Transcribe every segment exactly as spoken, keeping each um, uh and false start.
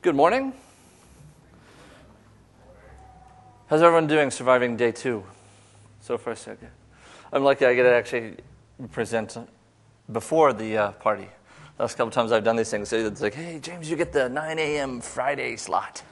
Good morning. How's everyone doing surviving day two? So far, so good. I'm lucky I get to actually present before the uh, party. Last couple times I've done these things, it's like, hey, James, you get the nine a m Friday slot.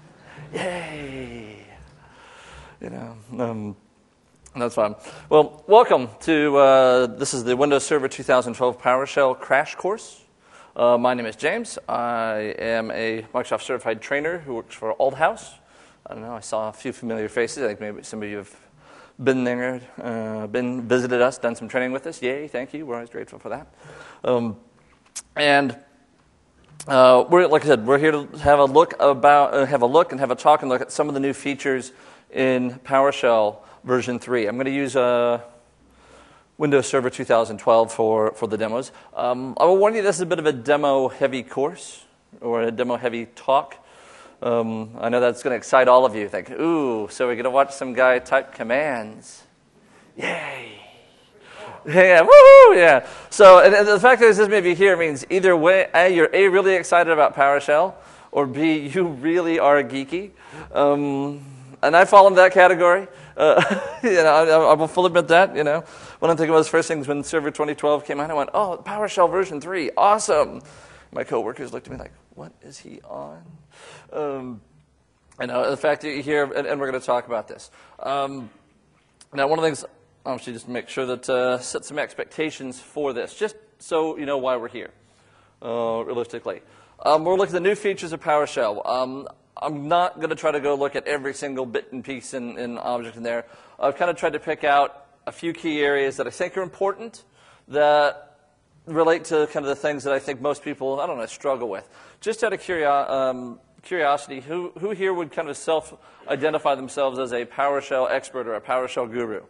Yay! You know, um, that's fun. Well, welcome to, uh, this is the Windows Server two thousand twelve PowerShell crash course. Uh, my name is James. I am a Microsoft certified trainer who works for AltHouse. I don't know, I saw a few familiar faces. I think maybe some of you have been there, uh, been visited us, done some training with us. Yay, thank you. We're always grateful for that. Um, and uh, we're, like I said, we're here to have a look about, uh, have a look and have a talk and look at some of the new features in PowerShell version three. I'm going to use uh, Windows Server two thousand twelve for, for the demos. Um, I will warn you, this is a bit of a demo-heavy course, or a demo-heavy talk. Um, I know that's going to excite all of you. Think, ooh, so we're going to watch some guy type commands. Yay! Yeah, woohoo! Yeah. So, and, and the fact that this may be here means either way, A, you're A, really excited about PowerShell, or B, you really are geeky. Um, and I fall into that category. Uh, you know, I, I will fully admit that. You know, when I'm thinking about those first things when Server twenty twelve came out, I went, "Oh, PowerShell version three, awesome!" My coworkers looked at me like, "What is he on?" Um, I know the fact that you're here, and, and we're going to talk about this. Um, now, one of the things, I should just make sure that uh, set some expectations for this, just so you know why we're here. Uh, realistically, um, we're looking at the new features of PowerShell. Um, I'm not going to try to go look at every single bit and piece and, and object in there. I've kind of tried to pick out a few key areas that I think are important that relate to kind of the things that I think most people, I don't know, struggle with. Just out of curio um, curiosity, who, who here would kind of self-identify themselves as a PowerShell expert or a PowerShell guru?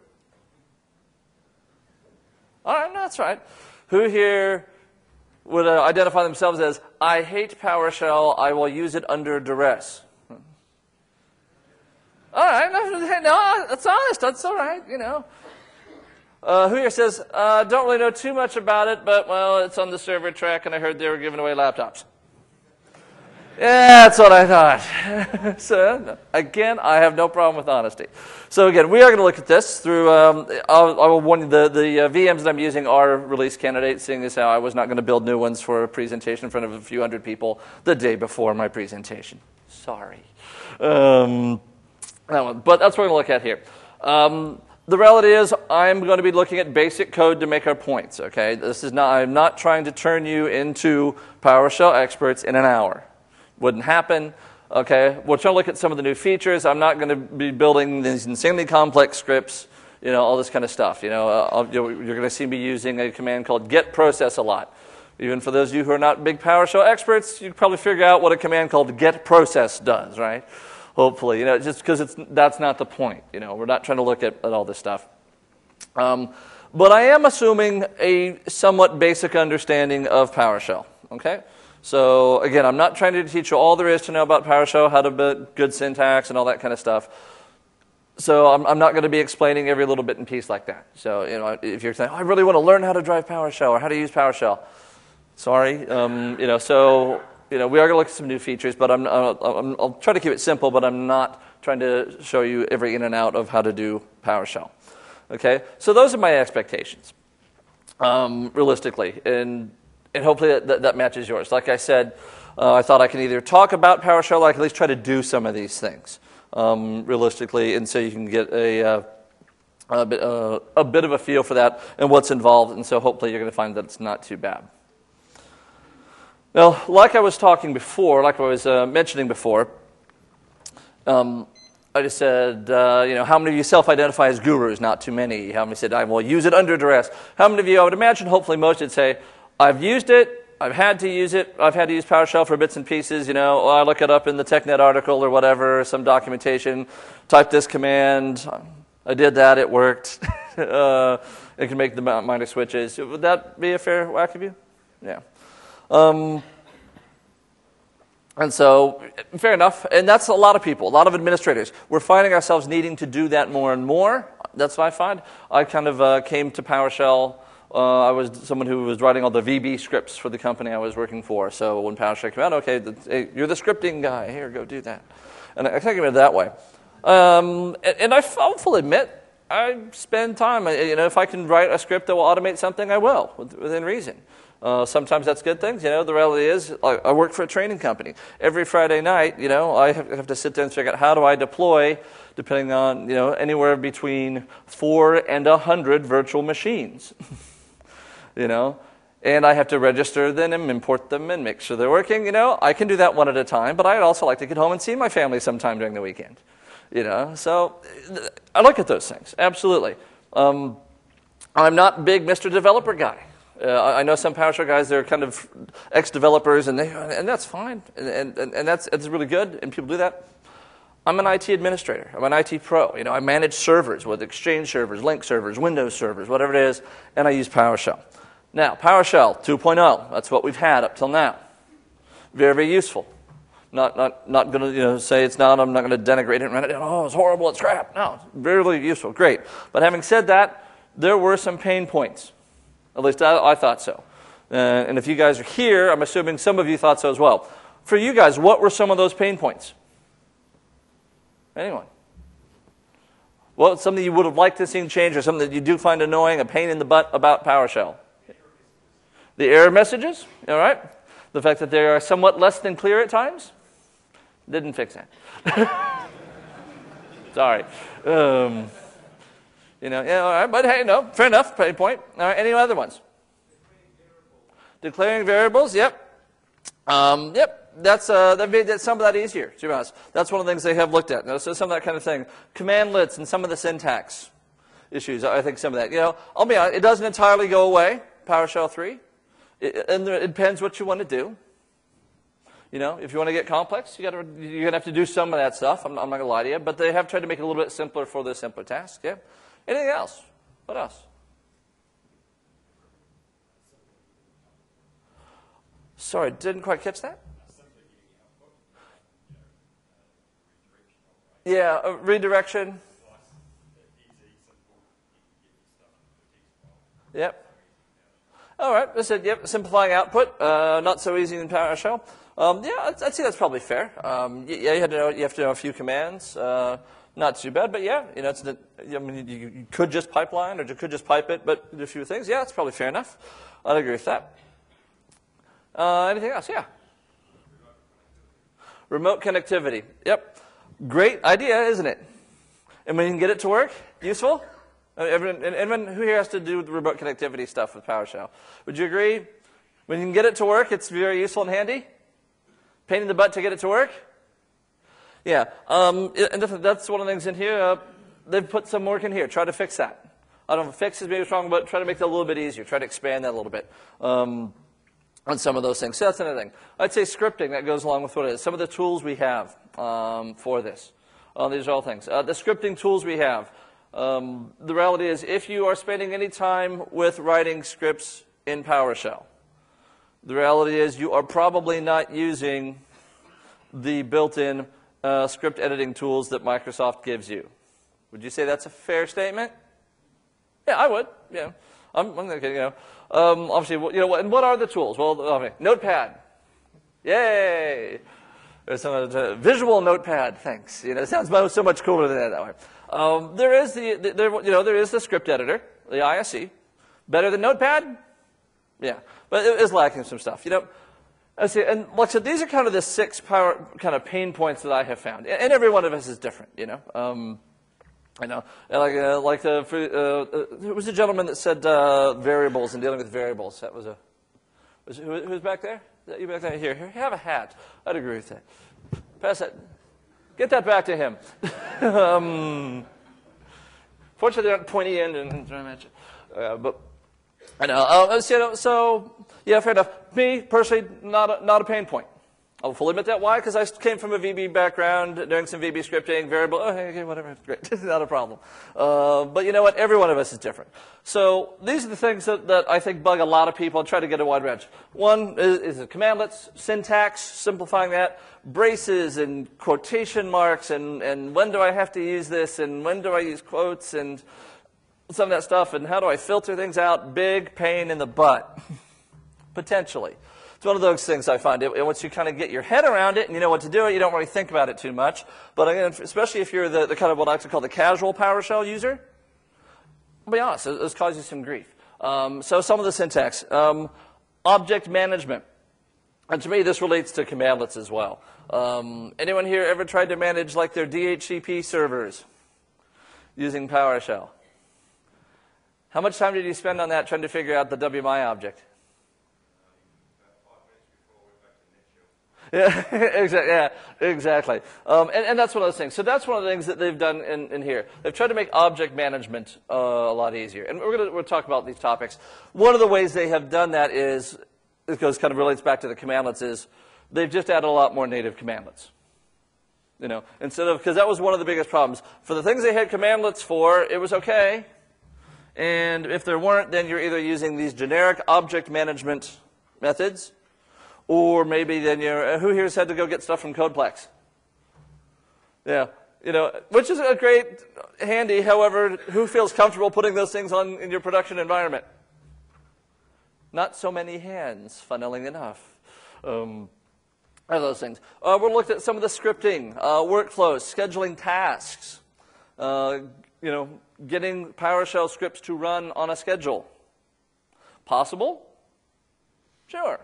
All right, no, that's right. Who here would uh, identify themselves as, I hate PowerShell, I will use it under duress? All right, no, no, that's honest, that's all right, you know. Uh, who here says, uh, don't really know too much about it, but, well, it's on the server track, and I heard they were giving away laptops. Yeah, that's what I thought. So, again, I have no problem with honesty. So, again, we are going to look at this through, um, I'll, I will warn you, the, the uh, V Ms that I'm using are release candidates, seeing as how I was not going to build new ones for a presentation in front of a few hundred people the day before my presentation. Sorry. Um, that one. But that's what we're going to look at here. Um, The reality is, I'm going to be looking at basic code to make our points. Okay, this is not. I'm not trying to turn you into PowerShell experts in an hour. Wouldn't happen. Okay, we're trying to look at some of the new features. I'm not going to be building these insanely complex scripts. You know, all this kind of stuff. You know, uh, you're going to see me using a command called get process a lot. Even for those of you who are not big PowerShell experts, you can probably figure out what a command called get process does, right? Hopefully, you know, just because it's that's not the point. You know, we're not trying to look at, at all this stuff. Um, but I am assuming a somewhat basic understanding of PowerShell. Okay, so again, I'm not trying to teach you all there is to know about PowerShell, how to build good syntax and all that kind of stuff. So I'm, I'm not going to be explaining every little bit and piece like that. So you know, if you're saying, oh, I really want to learn how to drive PowerShell or how to use PowerShell, sorry, um, you know, so. You know, we are going to look at some new features, but I'm, uh, I'm, I'll try to keep it simple, but I'm not trying to show you every in and out of how to do PowerShell. Okay, so those are my expectations, um, realistically, and, and hopefully that, that, that matches yours. Like I said, uh, I thought I could either talk about PowerShell or I could at least try to do some of these things, um, realistically, and so you can get a, uh, a, bit, uh, a bit of a feel for that and what's involved, and so hopefully you're going to find that it's not too bad. Now, like I was talking before, like I was uh, mentioning before, um, I just said, uh, you know, how many of you self-identify as gurus? Not too many. How many said, I will use it under duress? How many of you, I would imagine, hopefully most would say, I've used it, I've had to use it, I've had to use PowerShell for bits and pieces, you know, I look it up in the TechNet article or whatever, some documentation, type this command, I did that, it worked. uh, it can make the minor switches. Would that be a fair whack of you? Yeah. Um, and so, fair enough, and that's a lot of people, a lot of administrators. We're finding ourselves needing to do that more and more. That's what I find. I kind of uh, came to PowerShell uh, I was someone who was writing all the V B scripts for the company I was working for. So when PowerShell came out, okay, the, hey, you're the scripting guy. Here, go do that. And I think of it that way. Um, and, and I, I'll fully admit, I spend time. You know, if I can write a script that will automate something, I will, within reason. Uh, sometimes that's good things. You know, the reality is, I, I work for a training company. Every Friday night, you know, I have, have to sit there and figure out how do I deploy, depending on, you know, anywhere between four and a hundred virtual machines. You know, and I have to register them and import them and make sure they're working. You know, I can do that one at a time, but I'd also like to get home and see my family sometime during the weekend. You know, so I look at those things, absolutely. Um, I'm not a big Mister Developer guy. Uh, I know some PowerShell guys, they're kind of ex-developers, and they, and that's fine, and, and, and that's, that's really good, and people do that. I'm an I T administrator. I'm an I T pro. You know, I manage servers, with Exchange servers, Link servers, Windows servers, whatever it is, and I use PowerShell. Now, PowerShell two point oh, that's what we've had up till now. Very, very useful. Not, not, not going to, you know, say it's not. I'm not going to denigrate it and run it down. Oh, it's horrible. It's crap. No, it's very, really useful. Great. But having said that, there were some pain points. At least I, I thought so. Uh, and if you guys are here, I'm assuming some of you thought so as well. For you guys, what were some of those pain points? Anyone? Well, something you would have liked to see change, or something that you do find annoying, a pain in the butt about PowerShell? The error messages, all right? The fact that they are somewhat less than clear at times? Didn't fix that. Sorry. Um, you know, yeah, all right, but hey, no, fair enough, pain point. All right, any other ones? Declaring variables, yep. Um, yep, that's, uh, that made that, some of that easier, to be honest. That's one of the things they have looked at. You know, so some of that kind of thing. Commandlets and some of the syntax issues, I think some of that. You know, I'll be honest, it doesn't entirely go away, PowerShell three. It, and there, it depends what you want to do. You know, if you want to get complex, you gotta, you're going to have to do some of that stuff. I'm, I'm not going to lie to you. But they have tried to make it a little bit simpler for the simpler tasks. Yeah. Anything else? What else? Sorry, didn't quite catch that? Yeah, uh, redirection. Yep. All right, I said, yep, simplifying output, uh, not so easy in PowerShell. Um, yeah, I'd, I'd say that's probably fair. Um, yeah, you have to know, you have to know a few commands. Uh, not too bad, but yeah, you know, it's, I mean, you, you could just pipeline or you could just pipe it, but a few things. Yeah, it's probably fair enough. I'd agree with that. Uh, anything else? Yeah. Remote connectivity. Yep. Great idea, isn't it? And when you can get it to work, useful? Everyone, everyone who here has to do the remote connectivity stuff with PowerShell? Would you agree? When you can get it to work, it's very useful and handy? Pain in the butt to get it to work? Yeah. Um, and that's one of the things in here. Uh, they've put some work in here. Try to fix that. I don't know if fix is maybe wrong, but try to make that a little bit easier. Try to expand that a little bit um, on some of those things. So that's another thing. I'd say scripting, that goes along with what it is. Some of the tools we have um, for this. Uh, these are all things. Uh, the scripting tools we have. Um, the reality is, if you are spending any time with writing scripts in PowerShell, the reality is you are probably not using the built-in uh, script editing tools that Microsoft gives you. Would you say that's a fair statement? Yeah, I would. Yeah, I'm, I'm thinking, you know, um, obviously, you know, and what are the tools? Well, okay, Notepad. Yay! There's some uh, visual Notepad. Thanks. You know, it sounds so much cooler than that that way. Um, there is the, the there, you know, there is the script editor, the I S E. Better than Notepad? Yeah, but it is lacking some stuff. You know, I see, and like I said, these are kind of the six power kind of pain points that I have found, and, and every one of us is different. You know, um, I know, like uh, like the uh, uh, there was a gentleman that said uh, variables and dealing with variables. That was a was who, who's back there? Is that you back there? Here, here, have a hat. I'd agree with that. Pass that. Get that back to him. um, fortunately, they're not pointy end and trying to match it. Uh, but I know. Uh, so, so, yeah, fair enough. Me personally, not a, not a pain point. I'll fully admit that. Why? Because I came from a V B background, doing some V B scripting, variable. Oh, okay, whatever, great, not a problem. Uh, but you know what? Every one of us is different. So these are the things that, that I think bug a lot of people and try to get a wide range. One is, is the commandlets, syntax, simplifying that, braces and quotation marks, and and when do I have to use this, and when do I use quotes, and some of that stuff, and how do I filter things out? Big pain in the butt, potentially. It's one of those things I find. It, once you kind of get your head around it and you know what to do, you don't really think about it too much. But again, especially if you're the, the kind of what I like to call the casual PowerShell user, I'll be honest, it, it's causing you some grief. Um, so some of the syntax. Um, object management. And to me, this relates to commandlets as well. Um, anyone here ever tried to manage like their D H C P servers using PowerShell? How much time did you spend on that trying to figure out the W M I object? Yeah, exactly. Yeah, exactly. Um, and, and that's one of those things. So that's one of the things that they've done in, in here. They've tried to make object management uh, a lot easier. And we're going to we'll talk about these topics. One of the ways they have done that is, it goes kind of relates back to the commandlets, is they've just added a lot more native commandlets. You know, instead of, because that was one of the biggest problems. For the things they had commandlets for, it was okay. And if there weren't, then you're either using these generic object management methods, or maybe then you're, who here's had to go get stuff from Codeplex? Yeah, you know, which is a great, handy, however, who feels comfortable putting those things on in your production environment? Not so many hands, funnily enough. Um, are those things. Uh, we'll look at some of the scripting, uh, workflows, scheduling tasks, uh, you know, getting PowerShell scripts to run on a schedule. Possible? Sure.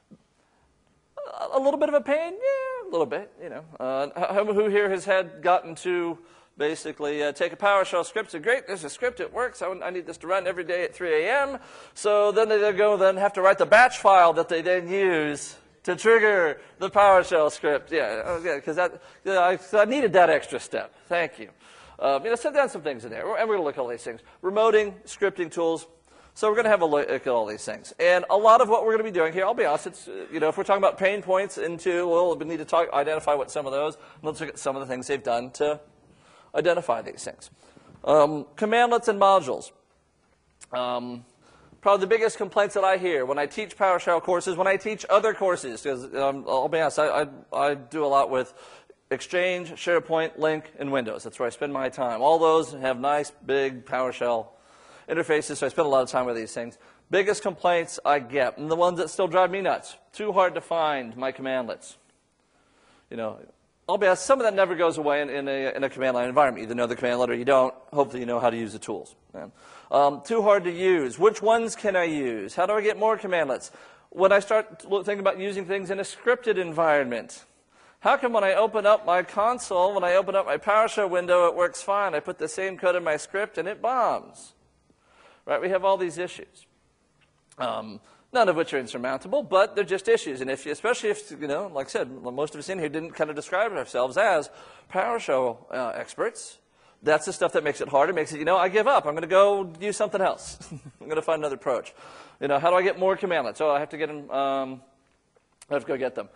A little bit of a pain? Yeah, a little bit, you know. Uh, who here has had gotten to basically uh, take a PowerShell script, say, great, there's a script, it works, I, I need this to run every day at three A M So then they go then have to write the batch file that they then use to trigger the PowerShell script. Yeah, oh, yeah, because that, yeah, I, I needed that extra step. Thank you. Um, you know, set down some things in there, and we're going to look at all these things. Remoting, scripting tools. So we're going to have a look at all these things. And a lot of what we're going to be doing here, I'll be honest, it's, you know, if we're talking about pain points into, well, we need to talk, identify what some of those, and let's look at some of the things they've done to identify these things. Um, commandlets and modules. Um, probably the biggest complaints that I hear when I teach PowerShell courses, when I teach other courses, because um, I'll be honest, I, I, I do a lot with Exchange, SharePoint, Link, and Windows. That's where I spend my time. All those have nice, big PowerShell interfaces, so I spend a lot of time with these things. Biggest complaints I get, and the ones that still drive me nuts, too hard to find my commandlets. You know, I'll be honest, some of that never goes away in, in, a, in a command line environment. You either know the command line or you don't. Hopefully you know how to use the tools. Um, too hard to use. Which ones can I use? How do I get more commandlets? When I start thinking about using things in a scripted environment, how come when I open up my console, when I open up my PowerShell window, it works fine? I put the same code in my script and it bombs. Right? We have all these issues, um, none of which are insurmountable, but they're just issues. And if, you, especially if, you know, like I said, most of us in here didn't kind of describe ourselves as PowerShell uh, experts. That's the stuff that makes it harder, makes it, you know, I give up. I'm going to go use something else. I'm going to find another approach. You know, how do I get more commandlets? Oh, I have to get them. Um, I have to go get them.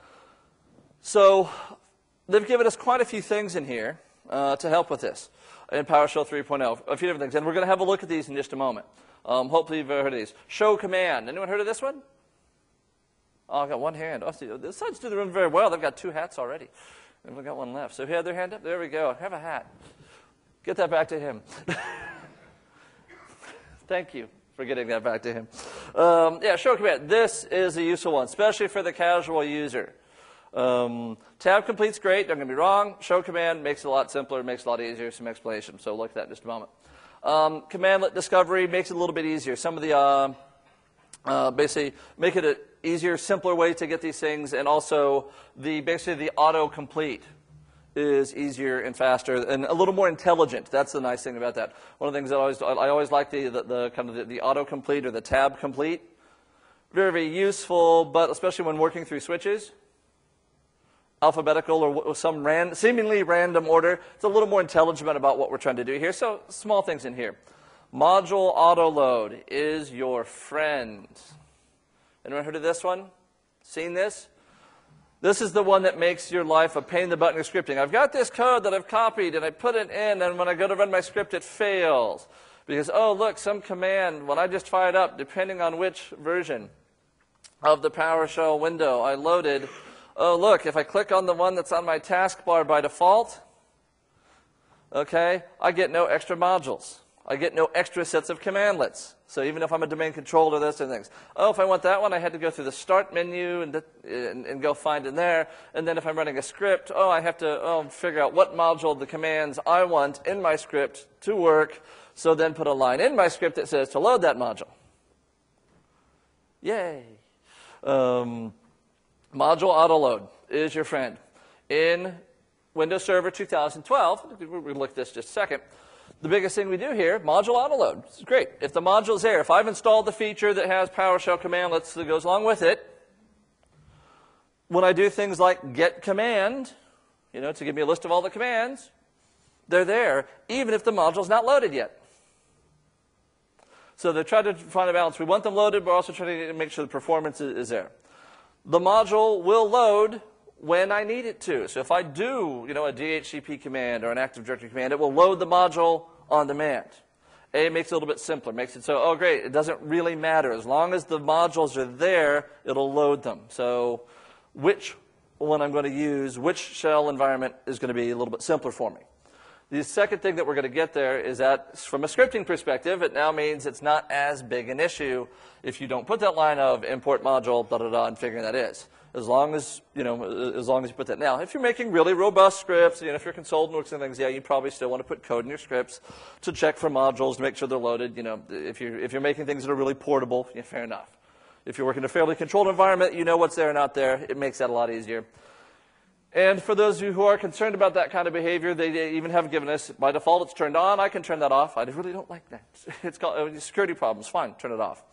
So they've given us quite a few things in here uh, to help with this. In PowerShell three point oh, a few different things. And we're going to have a look at these in just a moment. Um, hopefully you've heard of these. Show command. Anyone heard of this one? Oh, I got one hand. Oh, see, the sides do the room very well. They've got two hats already. And we've got one left. So who had their hand up? There we go. Have a hat. Get that back to him. Thank you for getting that back to him. Um, yeah, show command. This is a useful one, especially for the casual user. Um, tab complete's great, don't get me wrong. Show command makes it a lot simpler, makes it a lot easier, some explanation. So look at that in just a moment. Um, commandlet discovery makes it a little bit easier. Some of the, uh, uh, basically, make it an easier, simpler way to get these things. And also, the basically the autocomplete is easier and faster and a little more intelligent. That's the nice thing about that. One of the things that I always, I always like the, the, the kind of the, the autocomplete or the tab complete. Very, very useful, but especially when working through switches. Alphabetical or some ran, seemingly random order. It's a little more intelligent about what we're trying to do here. So small things in here. Module autoload is your friend. Anyone heard of this one? Seen this? This is the one that makes your life a pain in the butt in your scripting. I've got this code that I've copied and I put it in, and when I go to run my script, it fails. Because, oh, look, some command, when I just fired up, depending on which version of the PowerShell window I loaded, oh, look, if I click on the one that's on my taskbar by default, okay, I get no extra modules. I get no extra sets of commandlets. So even if I'm a domain controller, those sort of things. Oh, if I want that one, I had to go through the start menu and, and, and go find in there. And then if I'm running a script, oh, I have to oh, figure out what module the commands I want in my script to work. So then put a line in my script that says to load that module. Yay. Um, module autoload is your friend. In Windows Server two thousand twelve, we'll look at this just a second. The biggest thing we do here, module autoload. This is great. If the module's there, if I've installed the feature that has PowerShell commandlets that goes along with it, when I do things like get command, you know, to give me a list of all the commands, they're there, even if the module's not loaded yet. So they're trying to find a balance. We want them loaded, but we're also trying to make sure the performance is, is there. The module will load when I need it to. So if I do, you know, a D H C P command or an Active Directory command, it will load the module on demand. A makes it a little bit simpler. Makes it so, oh, great, it doesn't really matter. As long as the modules are there, it'll load them. So which one I'm going to use, which shell environment is going to be a little bit simpler for me. The second thing that we're going to get there is that from a scripting perspective, it now means it's not as big an issue if you don't put that line of import module, da da da, and figuring that is. As long as, you know, as long as you put that. Now, if you're making really robust scripts, you know, if you're a consultant or some things, yeah, you probably still want to put code in your scripts to check for modules, to make sure they're loaded. You know, if you're, if you're making things that are really portable, yeah, fair enough. If you're working in a fairly controlled environment, you know what's there and not there. It makes that a lot easier. And for those of you who are concerned about that kind of behavior, they even have given us, by default, it's turned on. I can turn that off. I really don't like that. It's called security problems. Fine, turn it off.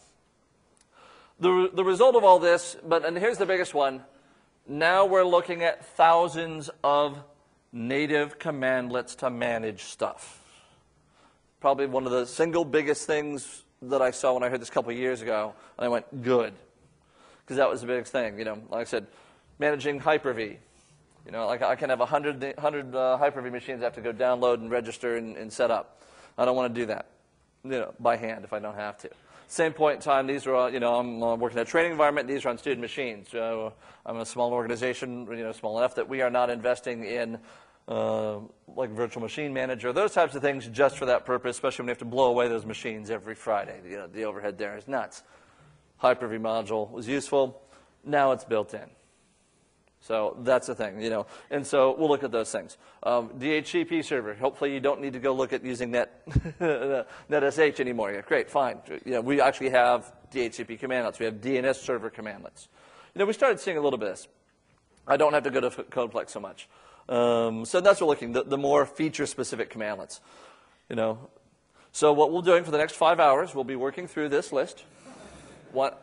The, the result of all this, but and here's the biggest one, now we're looking at thousands of native commandlets to manage stuff. Probably one of the single biggest things that I saw when I heard this a couple of years ago, and I went, good. Because that was the biggest thing. You know, like I said, managing Hyper-V. You know, like I can have one hundred, one hundred uh, Hyper-V machines I have to go download and register and, and set up. I don't want to do that, you know, by hand if I don't have to. Same point in time, these are, you know, I'm uh, working in a training environment. These are on student machines. So I'm a small organization, you know, small enough that we are not investing in uh, like virtual machine manager, those types of things just for that purpose, especially when we have to blow away those machines every Friday. You know, the overhead there is nuts. Hyper-V module was useful. Now it's built in. So that's the thing, you know. And so we'll look at those things. Um, D H C P server. Hopefully you don't need to go look at using Net NetSH anymore. Yeah, great, fine. You know, we actually have D H C P commandlets. We have D N S server commandlets. You know, we started seeing a little bit of this. I don't have to go to CodePlex so much. Um, so that's what we're looking, the, the more feature-specific commandlets. You know. So what we're doing for the next five hours, we'll be working through this list. What?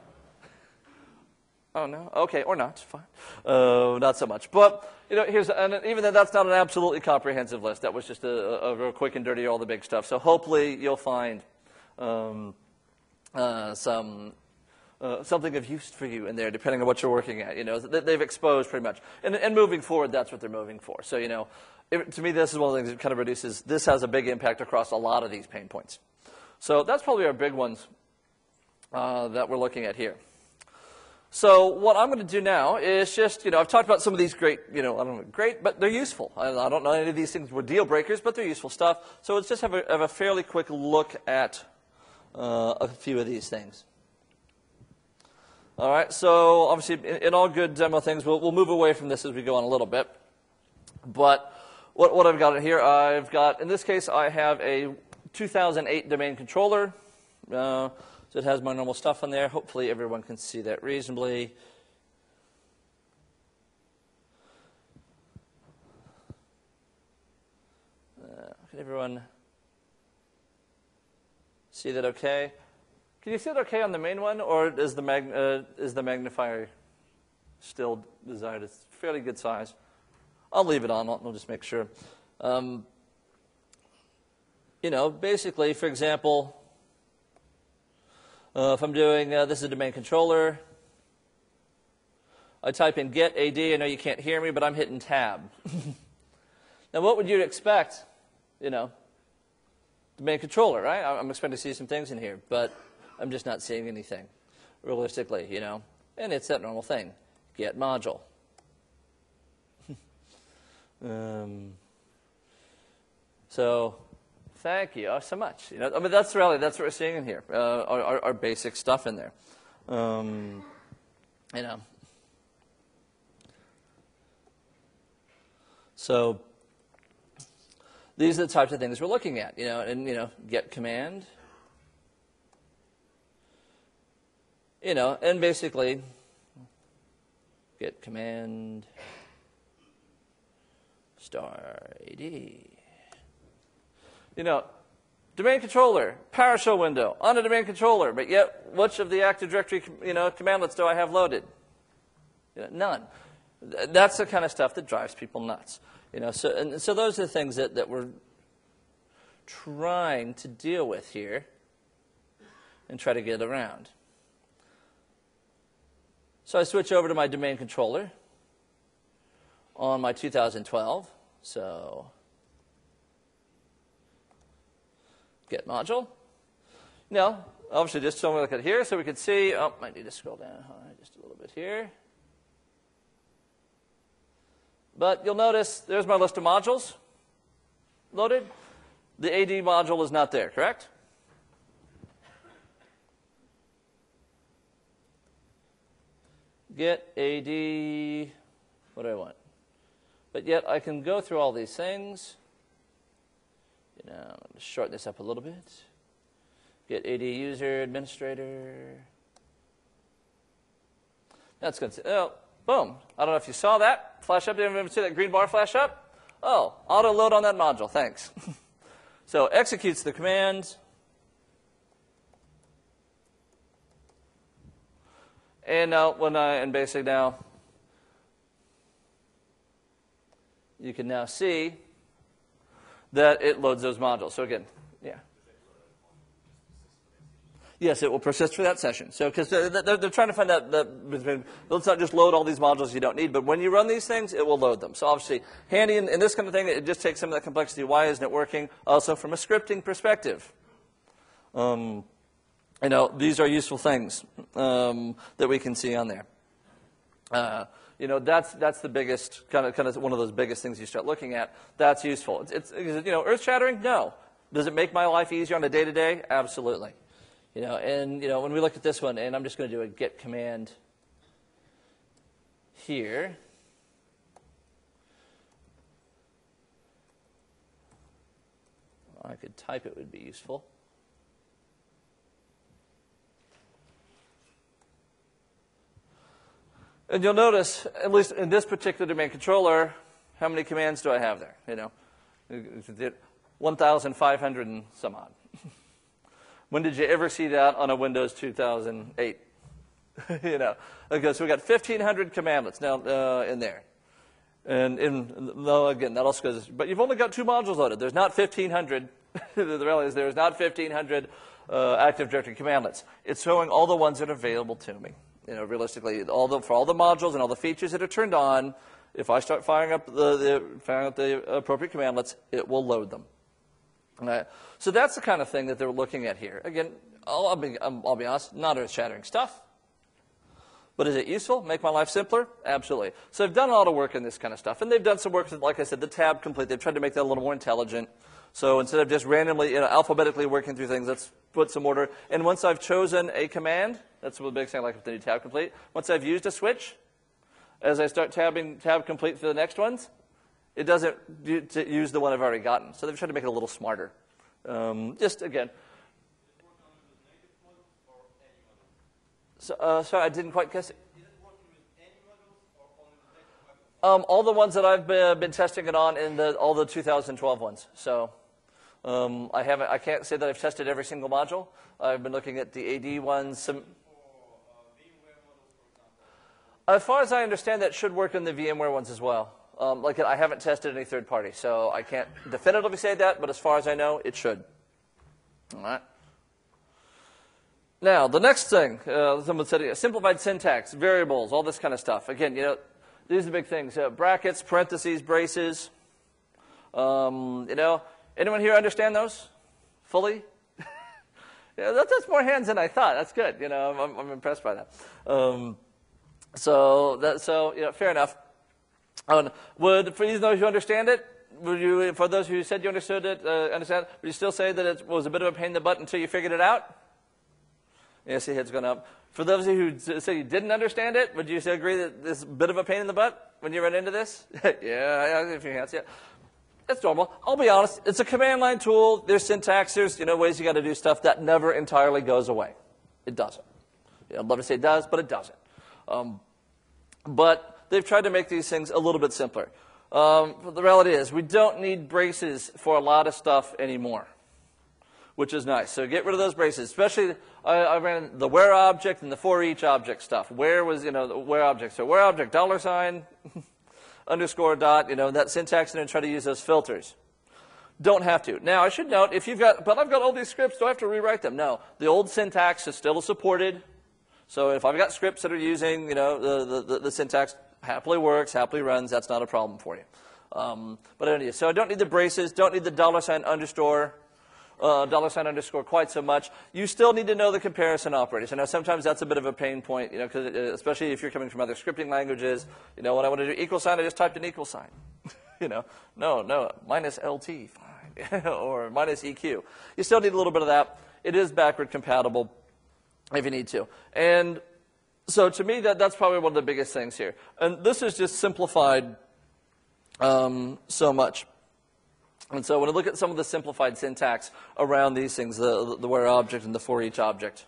Oh, no? Okay, or not. Fine. Uh, not so much. But, you know, here's, and even though that's not an absolutely comprehensive list, that was just a, a, a real quick and dirty, all the big stuff. So hopefully you'll find um, uh, some uh, something of use for you in there, depending on what you're working at. You know, they've exposed pretty much. And, and moving forward, that's what they're moving for. So, you know, it, to me, this is one of the things that kind of reduces, this has a big impact across a lot of these pain points. So that's probably our big ones uh, that we're looking at here. So what I'm going to do now is just, you know, I've talked about some of these great, you know, I don't know, great, but they're useful. I, I don't know any of these things were deal breakers, but they're useful stuff. So let's just have a, have a fairly quick look at uh, a few of these things. All right, so obviously in, in all good demo things, we'll, we'll move away from this as we go on a little bit. But what, what I've got in here, I've got, in this case, I have a two thousand eight domain controller. Uh, So it has my normal stuff on there. Hopefully everyone can see that reasonably. Uh, can everyone see that okay? Can you see it okay on the main one, or is the, mag uh, is the magnifier still desired? It's fairly good size. I'll leave it on. I'll, I'll just make sure. Um, you know, basically, for example, Uh, if I'm doing, uh, this is a domain controller, I type in get A D. I know you can't hear me, but I'm hitting tab. Now, what would you expect, you know, domain controller, right? I'm expecting to see some things in here, but I'm just not seeing anything, realistically, you know. And it's that normal thing, get module. um, so Thank you oh, so much. You know, I mean, that's really that's what we're seeing in here. Uh, our, our, our basic stuff in there. Um, you know. So these are the types of things we're looking at. You know, and you know, get command. You know, and basically get command star A D. You know, domain controller, PowerShell window, on a domain controller, but yet which of the Active Directory, you know, commandlets do I have loaded? You know, none. That's the kind of stuff that drives people nuts. You know, so and so those are the things that, that we're trying to deal with here and try to get around. So I switch over to my domain controller on my two thousand twelve. So get module. Now, obviously, just so we look at here, so we can see. Oh, might need to scroll down just a little bit here. But you'll notice there's my list of modules loaded. The A D module is not there, correct? Get A D, what do I want? But yet I can go through all these things. You know, let's shorten this up a little bit. Get A D user administrator. That's good. Oh, boom. I don't know if you saw that. Flash up. Did anyone see that green bar flash up? Oh, auto load on that module. Thanks. So executes the command. And now, when I, and basically now, you can now see that it loads those modules. So again, yeah. Yes, it will persist for that session. So because they're, they're, they're trying to find out that, let's not just load all these modules you don't need, but when you run these things, it will load them. So obviously, handy in, in this kind of thing, it just takes some of that complexity. Why isn't it working? Also from a scripting perspective. Um, You know, these are useful things um, that we can see on there. Uh, you know, that's that's the biggest kind of kind of one of those biggest things you start looking at. That's useful. It's, it's is it, you know, earth shattering? No. Does it make my life easier on a day to day? Absolutely. You know, and you know when we look at this one, and I'm just going to do a get command here. I could type it would be useful. And you'll notice, at least in this particular domain controller, how many commands do I have there? You know, one thousand five hundred and some odd. When did you ever see that on a Windows two thousand eight? You know, okay, so we got fifteen hundred commandlets now uh, in there. And in, no, again, that also goes, but you've only got two modules loaded. There's not fifteen hundred. The reality is there's not fifteen hundred uh, Active Directory commandlets. It's showing all the ones that are available to me. You know, realistically, all the, for all the modules and all the features that are turned on, if I start firing up the, the, firing up the appropriate commandlets, it will load them. Right? So that's the kind of thing that they're looking at here. Again, I'll, I'll, be, I'll be honest, not earth-shattering stuff. But is it useful? Make my life simpler? Absolutely. So they've done a lot of work in this kind of stuff. And they've done some work with, like I said, the tab complete. They've tried to make that a little more intelligent. So instead of just randomly, you know, alphabetically working through things, let's put some order. And once I've chosen a command, that's the big thing, like with the new tab complete. Once I've used a switch, as I start tabbing tab complete for the next ones, it doesn't use the one I've already gotten. So they've tried to make it a little smarter. Um, just again. So, uh, sorry, I didn't quite guess it. Um, all the ones that I've been, been testing it on in the, all the two thousand twelve ones. So um, I haven't. I can't say that I've tested every single module. I've been looking at the A D ones. Some, as far as I understand, that should work in the VMware ones as well. Um, like I haven't tested any third party, so I can't definitively say that. But as far as I know, it should. All right. Now the next thing, uh, someone said simplified syntax, variables, all this kind of stuff. Again, you know. These are the big things, uh, brackets, parentheses, braces. Um, you know, anyone here understand those fully? Yeah, that, that's more hands than I thought. That's good. You know, I'm, I'm impressed by that. Um, so, that, so you know, fair enough. Um, would, for those who understand it, would you, for those who said you understood it, uh, understand, would you still say that it was a bit of a pain in the butt until you figured it out? Yes, your head's gone up. For those of you who say you didn't understand it, would you still agree that this is a bit of a pain in the butt when you run into this? Yeah, I have your hands, yeah. That's normal. I'll be honest, it's a command line tool. There's syntax, there's you know, ways you got to do stuff. That never entirely goes away. It doesn't. You know, I'd love to say it does, but it doesn't. Um, but they've tried to make these things a little bit simpler. Um, but the reality is, we don't need braces for a lot of stuff anymore, which is nice. So get rid of those braces. Especially, I, I ran the where object and the for each object stuff. Where was, you know, the where object. So where object, dollar sign, underscore dot, you know, that syntax, and then try to use those filters. Don't have to. Now, I should note, if you've got, but I've got all these scripts, do I have to rewrite them? No. The old syntax is still supported. So if I've got scripts that are using, you know, the, the, the syntax happily works, happily runs, that's not a problem for you. Um, but I don't need it. So I don't need the braces, don't need the dollar sign underscore, uh, dollar sign underscore quite so much. You still need to know the comparison operators. I know sometimes that's a bit of a pain point, you know, cause, uh, especially if you're coming from other scripting languages. You know, when I want to do equal sign, I just typed an equal sign. You know, no, no, minus L T, fine, or minus E Q. You still need a little bit of that. It is backward compatible if you need to. And so to me, that, that's probably one of the biggest things here. And this is just simplified um, so much. And so when I look at some of the simplified syntax around these things, the, the where object and the for each object.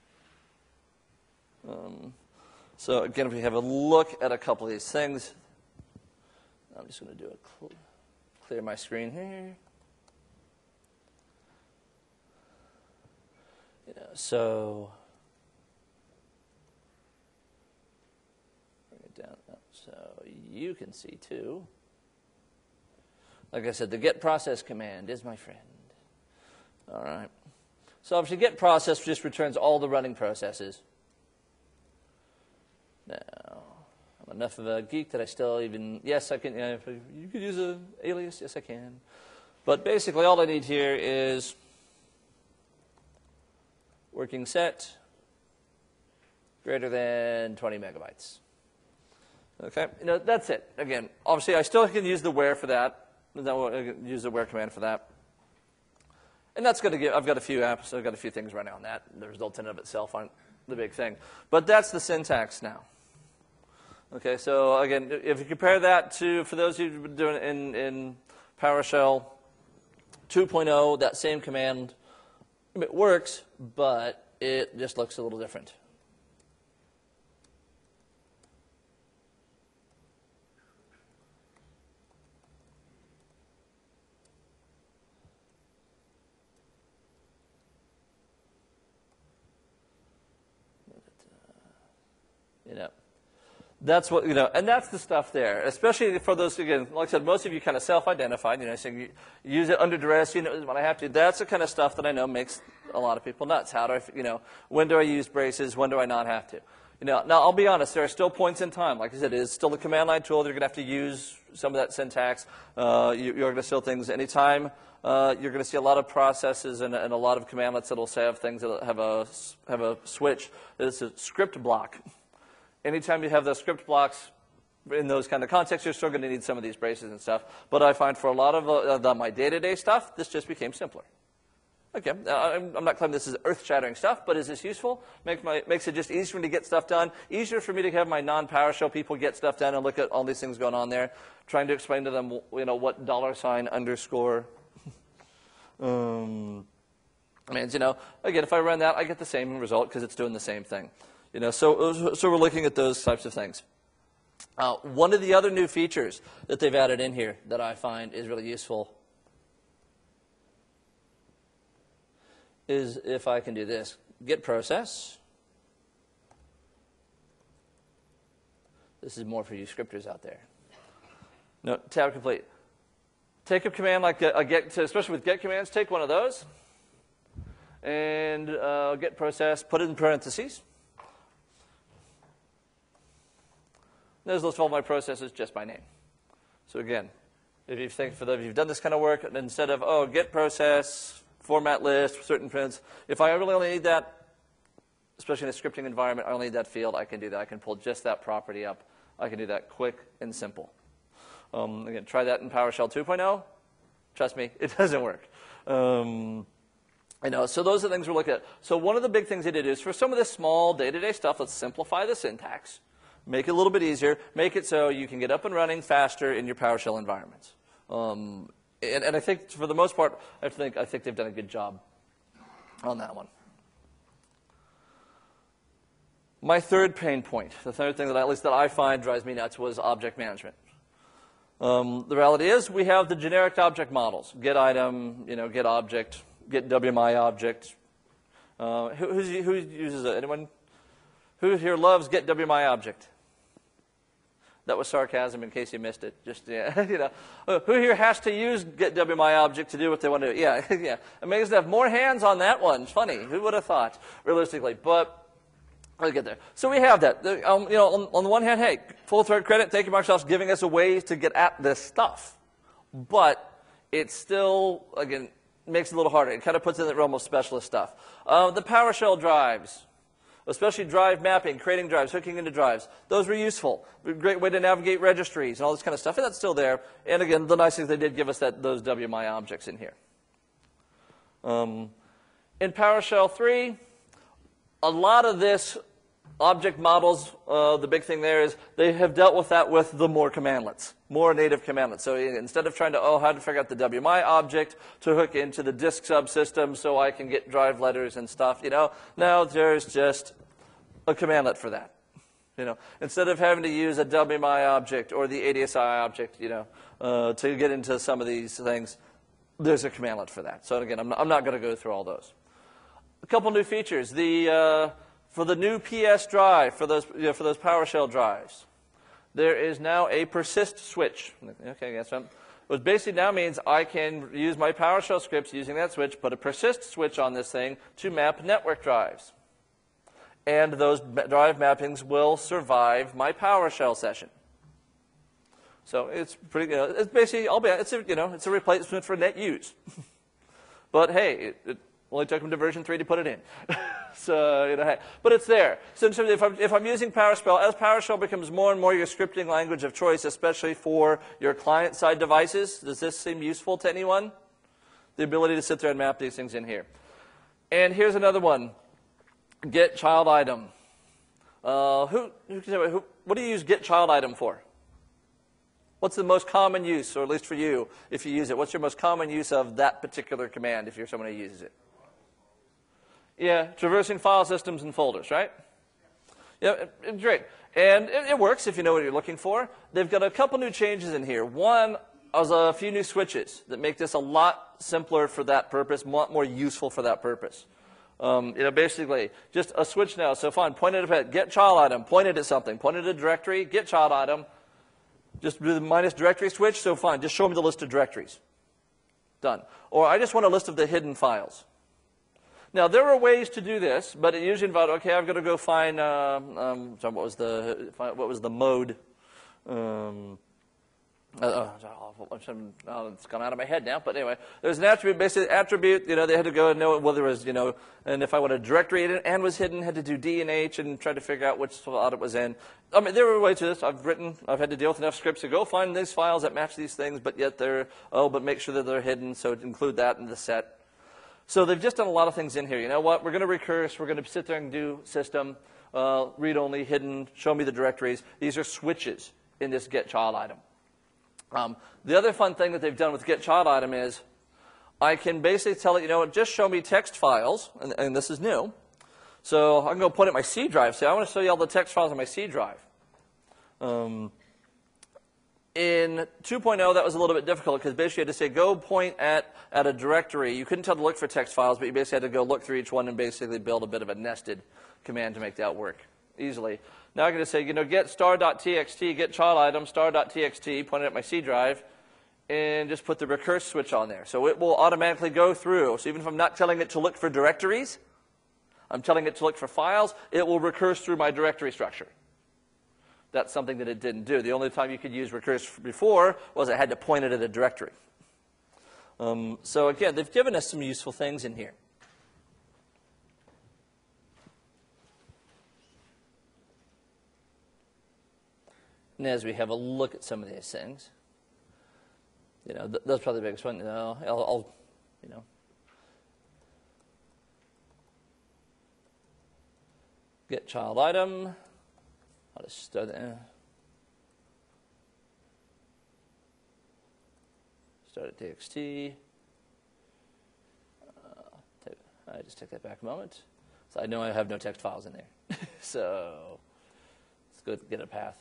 Um, so again, if we have a look at a couple of these things, I'm just going to do a cl clear my screen here. You know, so bring it down so you can see too. Like I said, the get process command is my friend. All right. So obviously, get process just returns all the running processes. Now, I'm enough of a geek that I still even, yes, I can, you, know, you could use an alias, yes, I can. But basically, all I need here is working set greater than twenty megabytes. Okay, you know, that's it. Again, obviously, I still can use the where for that. Use the where command for that. And that's going to give, I've got a few apps, I've got a few things running on that. The result in and of itself aren't the big thing. But that's the syntax now. Okay, so again, if you compare that to, for those who've been doing it in, in PowerShell two point oh, that same command, it works, but it just looks a little different. You know, that's what, you know, and that's the stuff there, especially for those, again, like I said, most of you kind of self-identified, you know, so you use it under duress, you know, when I have to. That's the kind of stuff that I know makes a lot of people nuts. How do I, you know, when do I use braces? When do I not have to? You know, now, I'll be honest, there are still points in time. Like I said, it is still a command line tool. You're going to have to use some of that syntax. Uh, you, you're going to still things anytime. Uh, you're going to see a lot of processes and, and a lot of commandlets that will say have things that have a, have a switch. It's a script block. Anytime you have those script blocks in those kind of contexts, you're still going to need some of these braces and stuff. But I find for a lot of uh, the, my day-to-day stuff, this just became simpler. Okay, I'm, I'm not claiming this is earth-shattering stuff, but is this useful? Make my, makes it just easier for me to get stuff done, easier for me to have my non-PowerShell people get stuff done and look at all these things going on there, trying to explain to them, you know, what dollar sign underscore um, means. You know, again, if I run that, I get the same result because it's doing the same thing. You know, so, so we're looking at those types of things. Uh, one of the other new features that they've added in here that I find is really useful is if I can do this, get process. This is more for you scripters out there. No, tab complete. Take a command like a, a get, especially with get commands, take one of those and uh, get process, put it in parentheses. There's list all my processes just by name. So again, if you think for those of you who've done this kind of work, instead of, oh, get process, format list, certain prints, if I really only need that, especially in a scripting environment, I only need that field, I can do that. I can pull just that property up. I can do that quick and simple. Um, again, try that in PowerShell two point oh. Trust me, it doesn't work. Um, you know, so those are the things we're looking at. So one of the big things they did is for some of this small day-to-day stuff, let's simplify the syntax, make it a little bit easier, make it so you can get up and running faster in your PowerShell environments. Um, and, and I think for the most part, I think I think they've done a good job on that one. My third pain point, the third thing that I, at least that I find drives me nuts, was object management. Um, the reality is we have the generic object models: get item, you know, get object, get W M I object. Uh, who, who's, who uses it? Anyone? Who here loves get W M I object? That was sarcasm in case you missed it. Just yeah, you know, uh, who here has to use get W M I object to do what they want to do? Yeah, yeah. Amazing to have more hands on that one. It's funny. Who would have thought? Realistically, but. I'll get there. So we have that. The, um, you know, on, on the one hand, hey, full thread credit. Thank you, Microsoft's giving us a way to get at this stuff. But it still, again, makes it a little harder. It kind of puts it in the realm of specialist stuff. Uh, the PowerShell drives, especially drive mapping, creating drives, hooking into drives, those were useful. A great way to navigate registries and all this kind of stuff. And that's still there. And again, the nice thing is they did give us that those W M I objects in here. Um, in PowerShell three, a lot of this object models, uh, the big thing there is they have dealt with that with the more commandlets, more native commandlets. So instead of trying to, oh, how to figure out the W M I object to hook into the disk subsystem so I can get drive letters and stuff, you know, now there's just a commandlet for that. You know, instead of having to use a W M I object or the A D S I object, you know, uh, to get into some of these things, there's a commandlet for that. So again, I'm not, I'm not going to go through all those. A couple new features. The uh, for the new P S drive, for those you know, for those PowerShell drives, there is now a persist switch. Okay, that's right. Which basically now means I can use my PowerShell scripts using that switch, put a persist switch on this thing to map network drives, and those drive mappings will survive my PowerShell session. So it's pretty. You know, it's basically, I'll be. It's a, you know, it's a replacement for net use. But hey, it, it only took them to version three to put it in. So, you know, hey, but it's there. So if I'm, if I'm using PowerShell, as PowerShell becomes more and more your scripting language of choice, especially for your client-side devices, does this seem useful to anyone? The ability to sit there and map these things in here. And here's another one. Get child item. Uh, who, who, who, what do you use get child item for? What's the most common use, or at least for you, if you use it? What's your most common use of that particular command if you're someone who uses it? Yeah, traversing file systems and folders, right? Yeah, it, it, great. And it, it works if you know what you're looking for. They've got a couple new changes in here. One is a few new switches that make this a lot simpler for that purpose, a lot more useful for that purpose. Um, you know, basically, just a switch now. So fine, point it at get child item, point it at something, point it at a directory, get child item. Just do the minus directory switch, so fine, just show me the list of directories. Done. Or I just want a list of the hidden files. Now, there are ways to do this, but it usually involves, okay, I've got to go find, um, um, sorry, what was the, what was the mode? Um, uh, oh, it's gone out of my head now, but anyway, there's an attribute, basically attribute, you know, they had to go and know whether it was, you know, and if I wanted a directory and was hidden, had to do D and H and try to figure out which slot it was in. I mean, there were ways to this. I've written, I've had to deal with enough scripts to go find these files that match these things, but yet they're, oh, but make sure that they're hidden, so include that in the set. So they've just done a lot of things in here. You know what? We're going to recurse. We're going to sit there and do system, uh, read-only, hidden, show me the directories. These are switches in this get child item. Um, the other fun thing that they've done with get child item is I can basically tell it, you know what, just show me text files, and, and this is new. So I'm going to point at my C drive. Say, I want to show you all the text files on my C drive. Um, In two point oh, that was a little bit difficult because basically you had to say, go point at, at a directory. You couldn't tell to look for text files, but you basically had to go look through each one and basically build a bit of a nested command to make that work easily. Now I'm going to say, you know, get star.txt, get child item, star.txt, point it at my C drive, and just put the recurse switch on there. So it will automatically go through. So even if I'm not telling it to look for directories, I'm telling it to look for files, it will recurse through my directory structure. That's something that it didn't do. The only time you could use recurse before was it had to point it at a directory. Um, so again, they've given us some useful things in here. And as we have a look at some of these things, you know, th that's probably the biggest one. You know, I'll, I'll you know, get child item. I'll just start there. Start at txt. Uh, I just take that back a moment. So I know I have no text files in there. So let's go get a path.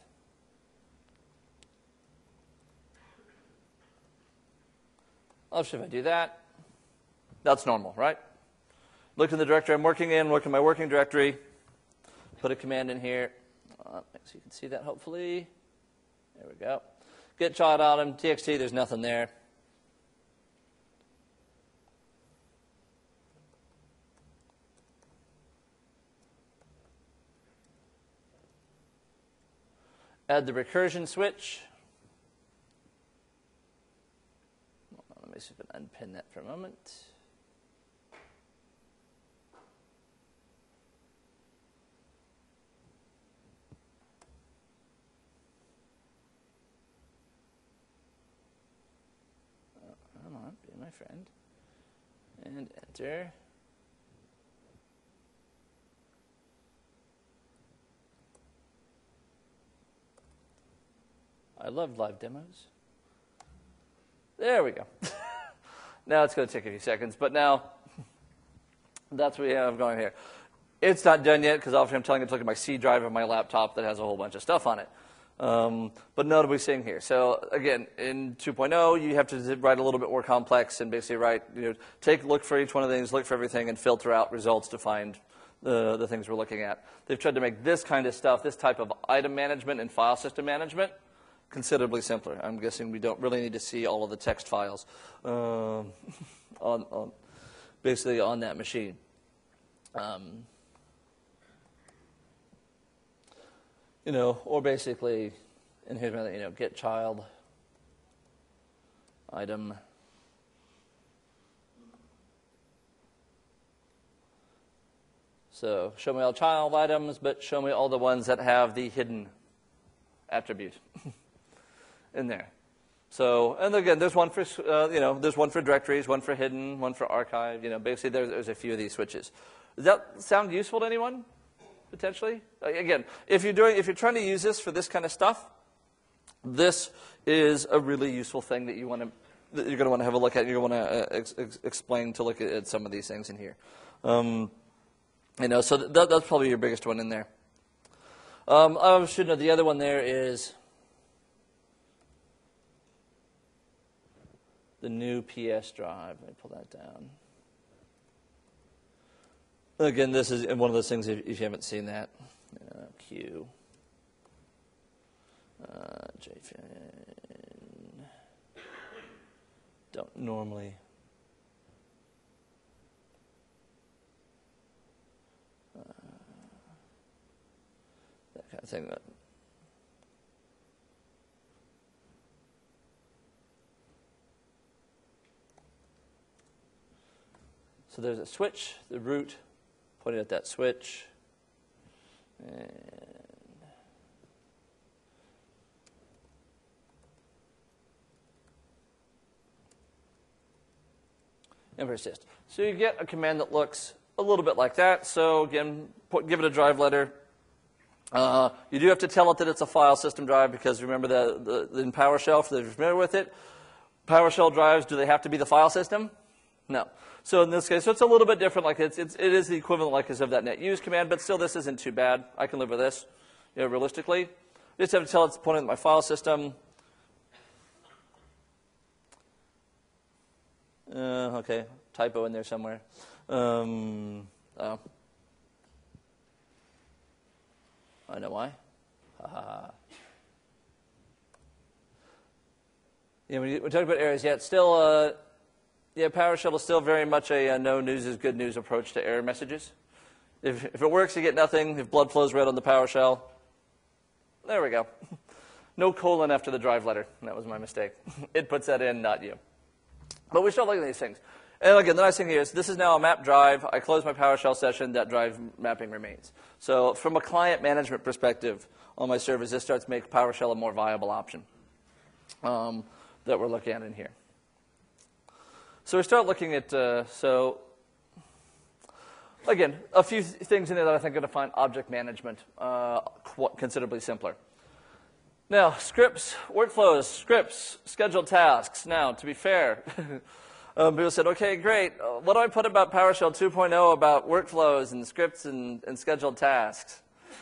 Oh, should I do that? That's normal, right? Look in the directory I'm working in, look in my working directory, put a command in here. Uh, so you can see that hopefully. There we go. Get child item, txt, there's nothing there. Add the recursion switch. Let me see if I can unpin that for a moment. Oh, come on, be my friend. And enter. I love live demos. There we go. Now it's going to take a few seconds, but now that's what we have going here. It's not done yet because obviously I'm telling it to look at my C drive of my laptop that has a whole bunch of stuff on it. Um, but note what we're seeing here. So again, in two point oh, you have to write a little bit more complex and basically write, you know, take a look for each one of these, look for everything, and filter out results to find the, the things we're looking at. They've tried to make this kind of stuff, this type of item management and file system management, considerably simpler. I'm guessing we don't really need to see all of the text files um, on, on basically on that machine. Um, you know, or basically, and here's my, you know, get child item. So show me all child items, but show me all the ones that have the hidden attribute in there. So, and again, there's one for, uh, you know, there's one for directories, one for hidden, one for archive. You know, basically there's, there's a few of these switches. Does that sound useful to anyone, potentially? Uh, again, if you're doing, if you're trying to use this for this kind of stuff, this is a really useful thing that you want to, that you're going to want to have a look at. You're going to want to uh, ex ex explain to look at, at some of these things in here. Um, you know, so that, that's probably your biggest one in there. Um, I should know the other one there is the new P S drive. Let me pull that down. Again, this is one of those things, if, if you haven't seen that. Uh, Q. Uh, J F I N. Don't normally. Uh, that kind of thing. That, So there's a switch, the root, pointed at that switch. And, and persist. So you get a command that looks a little bit like that. So again, put, give it a drive letter. Uh, you do have to tell it that it's a file system drive because remember that the, the, in PowerShell, if they're familiar with it, PowerShell drives, do they have to be the file system? No. So in this case, so it's a little bit different. Like it's, it's it is the equivalent, like as of that net use command, but still this isn't too bad. I can live with this, you know, realistically. You just have to tell it's pointing at my file system. Uh, okay, typo in there somewhere. Um, oh, I know why. Ha ha ha. Yeah, when we talk about errors, yeah, it's still. Uh, Yeah, PowerShell is still very much a uh, no news is good news approach to error messages. If, if it works, you get nothing. If blood flows red on the PowerShell, there we go. No colon after the drive letter. That was my mistake. It puts that in, not you. But we still look at these things. And again, the nice thing here is this is now a map drive. I close my PowerShell session. That drive mapping remains. So from a client management perspective on my servers, this starts to make PowerShell a more viable option. Um, that we're looking at in here. So we start looking at, uh, so again, a few th things in there that I think are going to find object management uh, considerably simpler. Now, scripts, workflows, scripts, scheduled tasks. Now, to be fair, um, people said, okay, great. Uh, what do I put about PowerShell two point oh about workflows and scripts and, and scheduled tasks?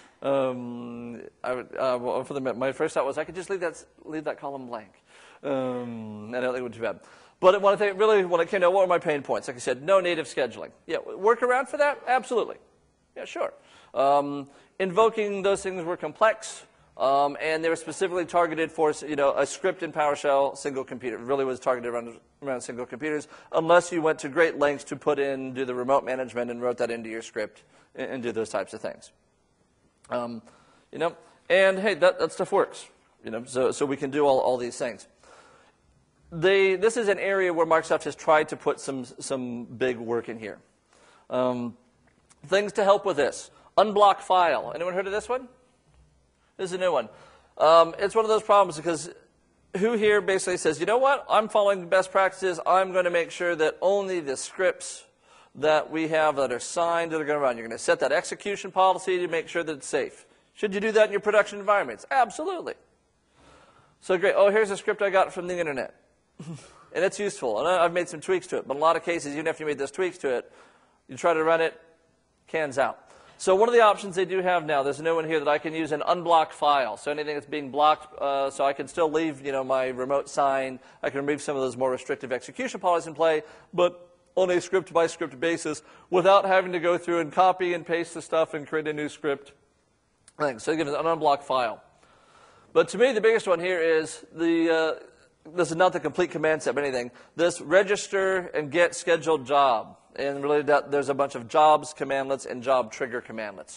Um, I would, uh, well, for the, my first thought was I could just leave that, leave that column blank. Um, and I don't think it would be too bad. But when I think, really, when it came to what were my pain points, like I said, no native scheduling. Yeah, workaround for that? Absolutely. Yeah, sure. Um, invoking those things were complex, um, and they were specifically targeted for, you know, a script in PowerShell, single computer. It really was targeted around, around single computers, unless you went to great lengths to put in, do the remote management and wrote that into your script and, and do those types of things. Um, you know, and hey, that, that stuff works. You know, so, so we can do all, all these things. They, this is an area where Microsoft has tried to put some, some big work in here. Um, things to help with this. Unblock file. Anyone heard of this one? This is a new one. Um, it's one of those problems because who here basically says, you know what, I'm following best practices. I'm going to make sure that only the scripts that we have that are signed that are going to run. You're going to set that execution policy to make sure that it's safe. Should you do that in your production environments? Absolutely. So great. Oh, here's a script I got from the internet. And it's useful. And I've made some tweaks to it. But in a lot of cases, even after you made those tweaks to it, you try to run it, cans out. So one of the options they do have now, there's a new one here that I can use an unblocked file. So anything that's being blocked, uh, so I can still leave, you know, my remote sign. I can remove some of those more restrictive execution policies in play, but on a script-by-script basis without having to go through and copy and paste the stuff and create a new script thing. So it gives an unblocked file. But to me, the biggest one here is the... Uh, this is not the complete command set, but anything. This register and get scheduled job. And really, that, there's a bunch of jobs commandlets and job trigger commandlets.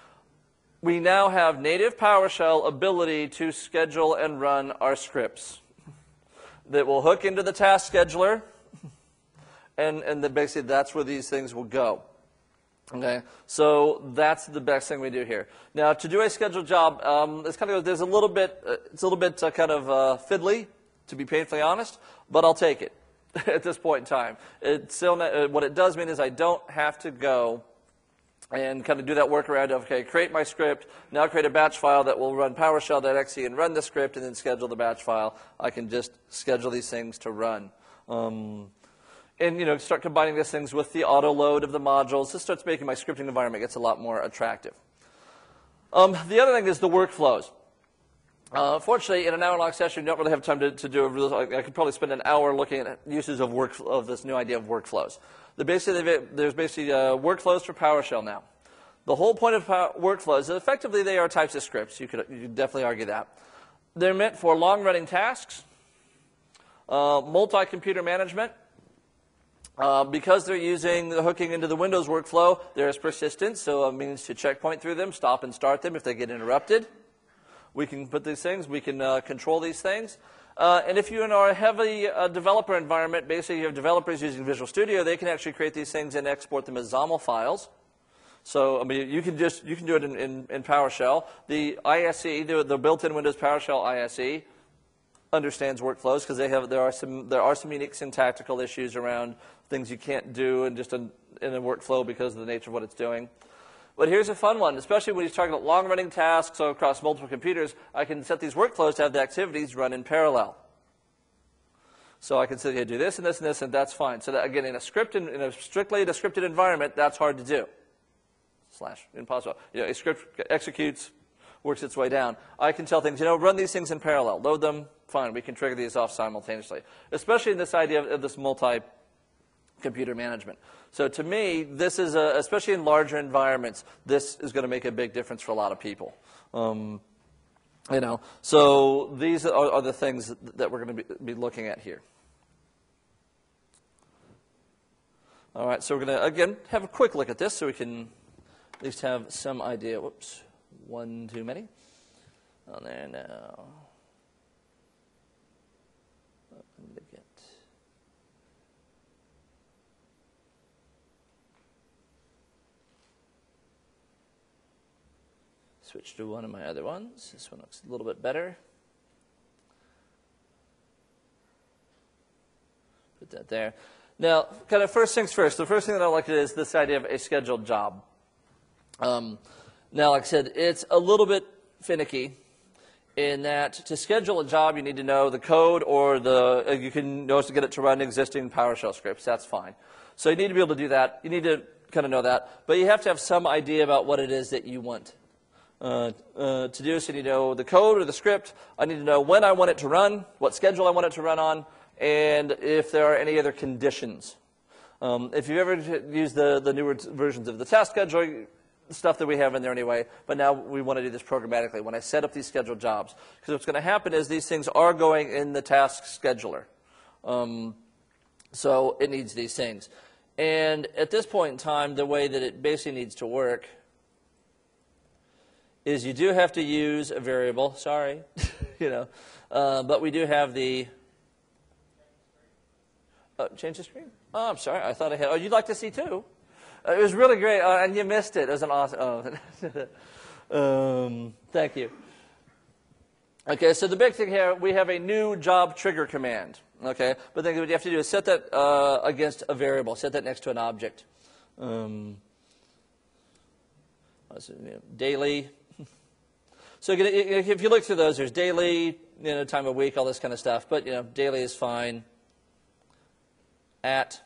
We now have native PowerShell ability to schedule and run our scripts that will hook into the task scheduler, and, and the, basically that's where these things will go. Okay, so that's the best thing we do here. Now, to do a scheduled job, um, it's kind of there's a little bit, uh, it's a little bit uh, kind of uh, fiddly, to be painfully honest, but I'll take it at this point in time. It's still not, uh, what it does mean is I don't have to go and kind of do that workaround of, okay, create my script, now create a batch file that will run PowerShell.exe and run the script and then schedule the batch file. I can just schedule these things to run. Um, and, you know, start combining these things with the auto load of the modules. This starts making my scripting environment gets a lot more attractive. Um, the other thing is the workflows. Uh, fortunately, in an hour-long session, you don't really have time to, to do a real, I could probably spend an hour looking at uses of, work, of this new idea of workflows. The basically, there's basically uh, workflows for PowerShell now. The whole point of power, workflows is effectively they are types of scripts. You could, you could definitely argue that. They're meant for long-running tasks, uh, multi-computer management. Uh, because they're using the hooking into the Windows workflow, there is persistence, so it means to checkpoint through them, stop and start them if they get interrupted. We can put these things, we can uh, control these things. Uh, and if you're in a heavy uh, developer environment, basically you have developers using Visual Studio, they can actually create these things and export them as XAML files. So I mean, you can just you can do it in, in, in PowerShell. The I S E, the, the built-in Windows PowerShell I S E, understands workflows because they have there are some there are some unique syntactical issues around things you can't do in just a, in a workflow because of the nature of what it's doing. But here's a fun one, especially when you're talking about long-running tasks so across multiple computers. I can set these workflows to have the activities run in parallel. So I can say, hey, do this and this and this, and that's fine. So that, again, in a script, in, in a strictly a scripted environment, that's hard to do. Slash impossible. You know, a script executes, works its way down. I can tell things, you know, run these things in parallel, load them, fine. We can trigger these off simultaneously, especially in this idea of, of this multi-computer management. So to me, this is, a, especially in larger environments, this is going to make a big difference for a lot of people. Um, you know, so these are, are the things that we're going to be, be looking at here. All right, so we're going to, again, have a quick look at this so we can at least have some idea. Whoops, one too many. On there now. Switch to one of my other ones. This one looks a little bit better. Put that there. Now, kind of first things first. The first thing that I like to do is this idea of a scheduled job. Um, now, like I said, it's a little bit finicky in that to schedule a job, you need to know the code or the, uh, you can know to get it to run existing PowerShell scripts. That's fine. So you need to be able to do that. You need to kind of know that. But you have to have some idea about what it is that you want uh, uh, to do. So you need to know the code or the script. I need to know when I want it to run, what schedule I want it to run on, and if there are any other conditions. Um, if you've ever used the, the newer versions of the task scheduler, stuff that we have in there anyway, but now we want to do this programmatically when I set up these scheduled jobs. Because what's going to happen is these things are going in the task scheduler. Um, so it needs these things. And at this point in time, the way that it basically needs to work is you do have to use a variable. Sorry. you know, uh, but we do have the... Uh, change the screen? Oh, I'm sorry. I thought I had... Oh, you'd like to see too? Uh, it was really great, uh, and you missed it. It was an awesome... Oh. um, thank you. Okay, so the big thing here, we have a new job trigger command. Okay, but then what you have to do is set that uh, against a variable. Set that next to an object. Um, what's it, you know, daily. So if you look through those, there's daily, you know, time of week, all this kind of stuff. But you know, daily is fine. At.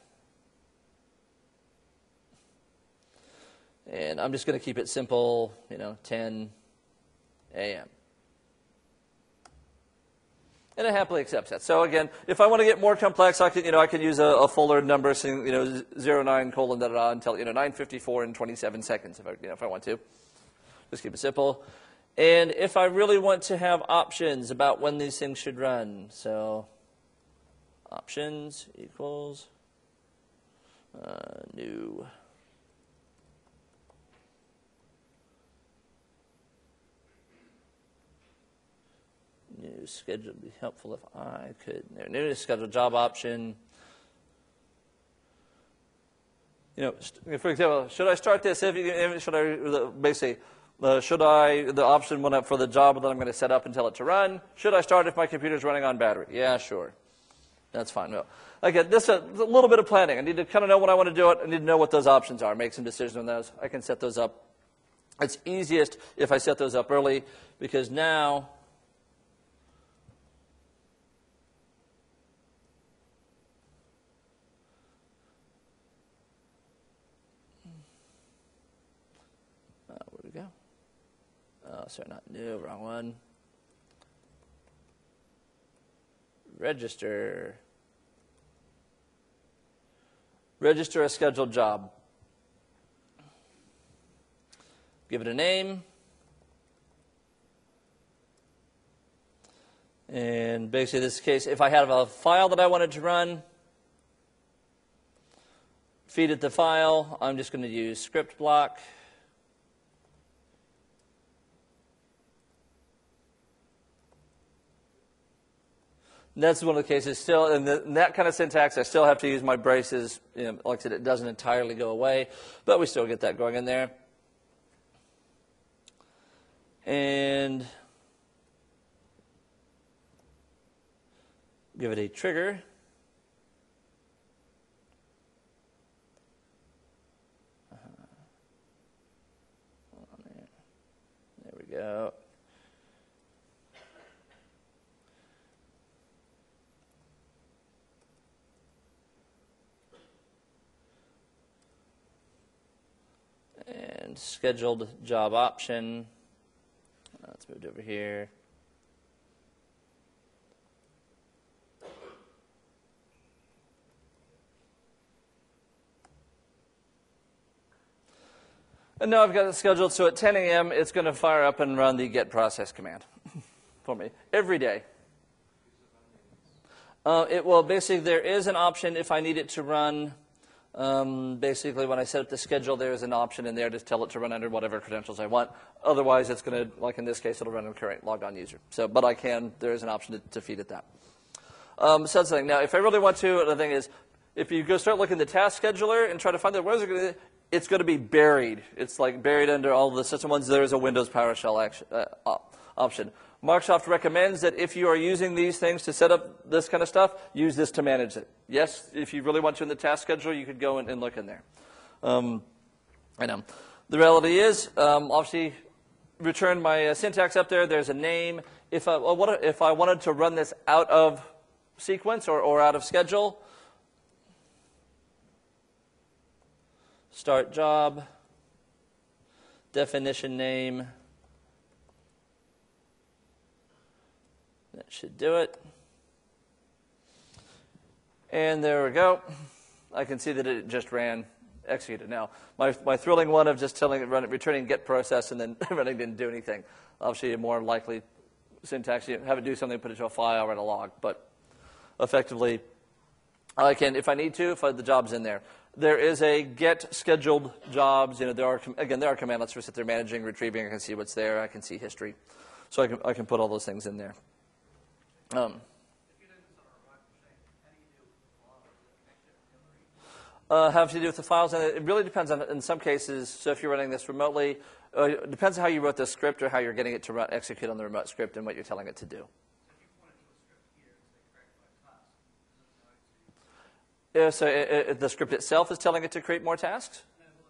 And I'm just going to keep it simple, you know, ten A M And it happily accepts that. So again, if I want to get more complex, I can, you know, I can use a, a fuller number, saying, you know, zero nine colon da da da until, you know, nine fifty-four and twenty-seven seconds, if I, you know, if I want to. Just keep it simple. And if I really want to have options about when these things should run, so options equals uh, new. New schedule would be helpful if I could. New schedule job option. You know, for example, should I start this? If should I basically uh, should I the option one up for the job that I'm going to set up and tell it to run? Should I start if my computer's running on battery? Yeah, sure. That's fine. No. Again, this is a, a little bit of planning. I need to kind of know when I want to do it. I need to know what those options are. Make some decisions on those. I can set those up. It's easiest if I set those up early because now. Oh, sorry, not new, wrong one. Register. Register a scheduled job. Give it a name. And basically, in this case, if I have a file that I wanted to run, feed it the file. I'm just going to use script block. And that's one of the cases still, in, the, in that kind of syntax, I still have to use my braces. You know, like I said, it doesn't entirely go away, but we still get that going in there. And give it a trigger. Uh-huh. There. there we go. And scheduled job option. Let's move it over here. And now I've got it scheduled, so at ten A M it's going to fire up and run the get process command for me every day. Uh, it will basically, there is an option if I need it to run. Um, basically, when I set up the schedule, there is an option in there to tell it to run under whatever credentials I want. Otherwise, it's going to, like in this case, it'll run under current logged on user. So, but I can, there is an option to, to feed it that. Um, so that's the thing. Now, if I really want to, the thing is, if you go start looking at the task scheduler and try to find out where is it going to, it's going to be buried. It's like buried under all the system ones. There is a Windows PowerShell action, uh, option. Microsoft recommends that if you are using these things to set up this kind of stuff, use this to manage it. Yes, if you really want to in the task scheduler, you could go in and look in there. Um, I know. The reality is, um, obviously, return my uh, syntax up there. There's a name. If I, well, what, if I wanted to run this out of sequence or, or out of schedule, start job, definition name. That should do it. And there we go. I can see that it just ran, executed. Now, my, my thrilling one of just telling it, run it, returning get process and then running didn't do anything. Obviously, a more likely syntax, you have it do something, put it to a file or in a log. But effectively, I can, if I need to, if I, the job's in there. There is a get scheduled jobs. You know, there are, again, there are commandlets for sit there managing, retrieving. I can see what's there. I can see history. So I can, I can put all those things in there. Um, uh, have to do with the files, and it really depends on, in some cases, so if you're running this remotely, uh, it depends on how you wrote the script or how you're getting it to run, execute on the remote script and what you're telling it to do. Yeah, so it, it, the script itself is telling it to create more tasks?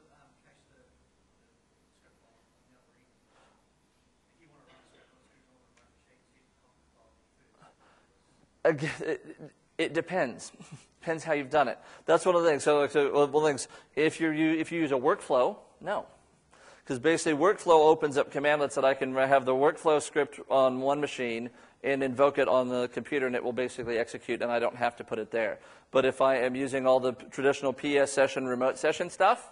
Again, it, it depends. Depends how you've done it. That's one of the things. So, so one of the things, if you if you use a workflow, no, because basically workflow opens up commandlets that I can have the workflow script on one machine and invoke it on the computer, and it will basically execute, and I don't have to put it there. But if I am using all the traditional P S session, remote session stuff,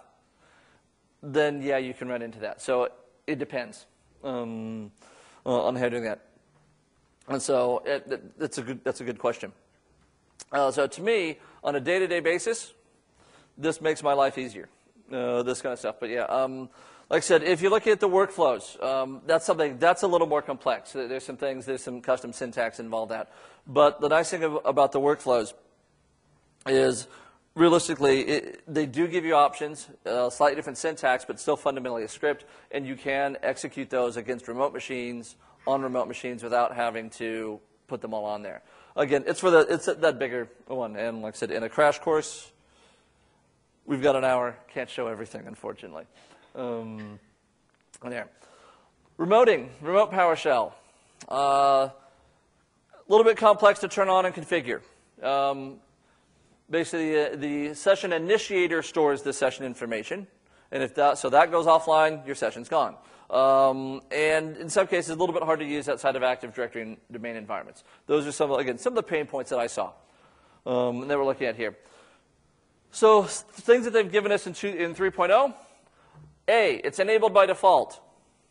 then yeah, you can run into that. So it depends um, on how you're doing that. And so it, that's a good that's a good question. Uh, so to me, on a day-to-day basis, this makes my life easier. Uh, this kind of stuff. But yeah, um, like I said, if you look at the workflows, um, that's something that's a little more complex. There's some things, there's some custom syntax involved out. But the nice thing about the workflows is, realistically, it, they do give you options, uh, slightly different syntax, but still fundamentally a script, and you can execute those against remote machines, on remote machines, without having to put them all on there. Again, it's for the it's that bigger one, and like I said, in a crash course, we've got an hour. Can't show everything, unfortunately. Um, there, remoting, remote PowerShell, uh, a little bit complex to turn on and configure. Um, basically, uh, the session initiator stores the session information, and if that so that goes offline, your session's gone. Um, and in some cases, a little bit hard to use outside of Active Directory and domain environments. Those are some, again, some of the pain points that I saw um, and that we're looking at here. So things that they've given us in, in three point oh, A, it's enabled by default.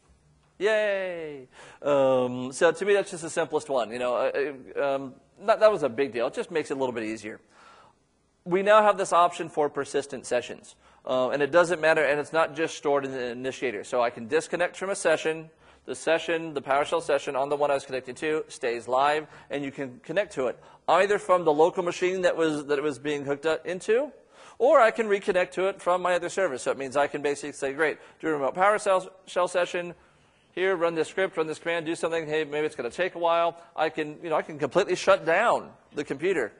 Yay! Um, so to me, that's just the simplest one. You know, uh, um, not, that was a big deal. It just makes it a little bit easier. We now have this option for persistent sessions. Uh, and it doesn't matter, and it's not just stored in the initiator. So I can disconnect from a session. The session, the PowerShell session on the one I was connected to, stays live, and you can connect to it either from the local machine that was that it was being hooked up into, or I can reconnect to it from my other service. So it means I can basically say, great, do a remote PowerShell session. Here, run this script, run this command, do something. Hey, maybe it's going to take a while. I can, you know, I can completely shut down the computer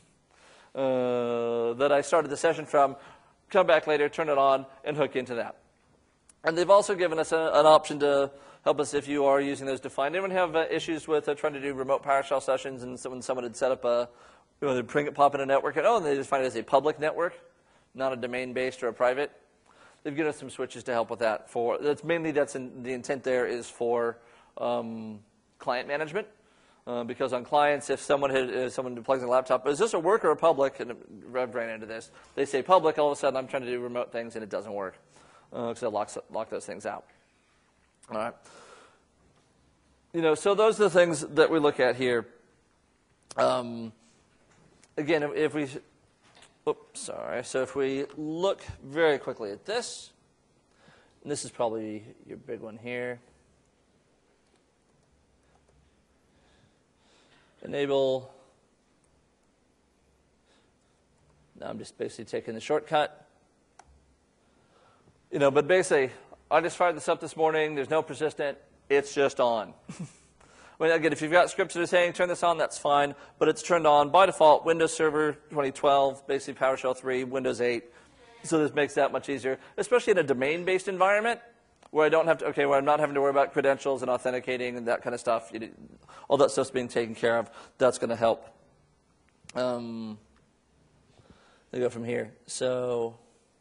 uh, that I started the session from. Come back later, turn it on, and hook into that. And they've also given us a, an option to help us if you are using those defined. Anyone have uh, issues with uh, trying to do remote PowerShell sessions, and so when someone had set up a, you know, they'd bring it, pop in a network, and oh, and they just find it as a public network, not a domain-based or a private. They've given us some switches to help with that. For that's mainly that's in, the intent there is for um, client management. Uh, because on clients, if someone had, if someone plugs in a laptop, is this a work or a public? And I've ran into this. They say public, all of a sudden I'm trying to do remote things and it doesn't work. Uh, so it locks, lock those things out. All right. You know, so those are the things that we look at here. Um, again, if, if we, oops, sorry. So if we look very quickly at this, and this is probably your big one here. Enable, now I'm just basically taking the shortcut. You know, but basically, I just fired this up this morning. There's no persistent. It's just on. Well, again, if you've got scripts that are saying turn this on, that's fine, but it's turned on by default. Windows Server twenty twelve, basically PowerShell three, Windows eight. So this makes that much easier, especially in a domain-based environment where I don't have to, okay, where I'm not having to worry about credentials and authenticating and that kind of stuff. All that stuff's being taken care of. That's going to help. Um, let me go from here. So,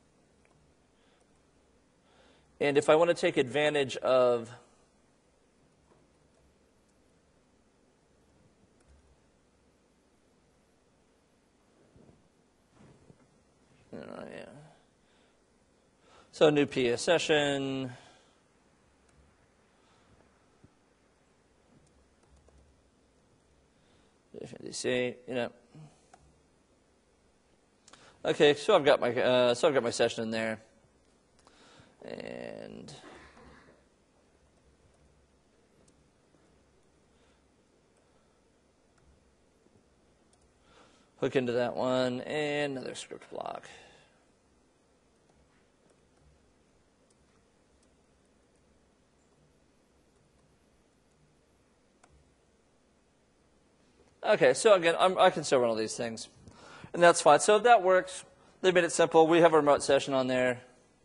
and if I want to take advantage of Uh, yeah. So new P S session. See, you know. Okay, so I've got my uh, so I've got my session in there, and hook into that one, and another script block. Okay, so again, I'm, I can still run all these things, and that's fine. So that works. They made it simple. We have a remote session on there.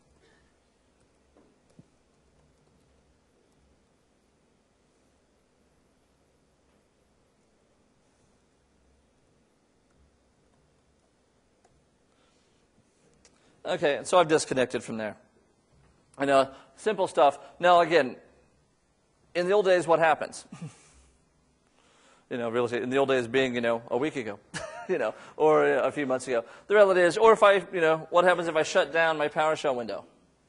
Okay, so I've disconnected from there. I know, simple stuff. Now, again, in the old days, what happens? You know, real estate in the old days being, you know, a week ago, you know, or a few months ago. The reality is, or if I, you know, what happens if I shut down my PowerShell window?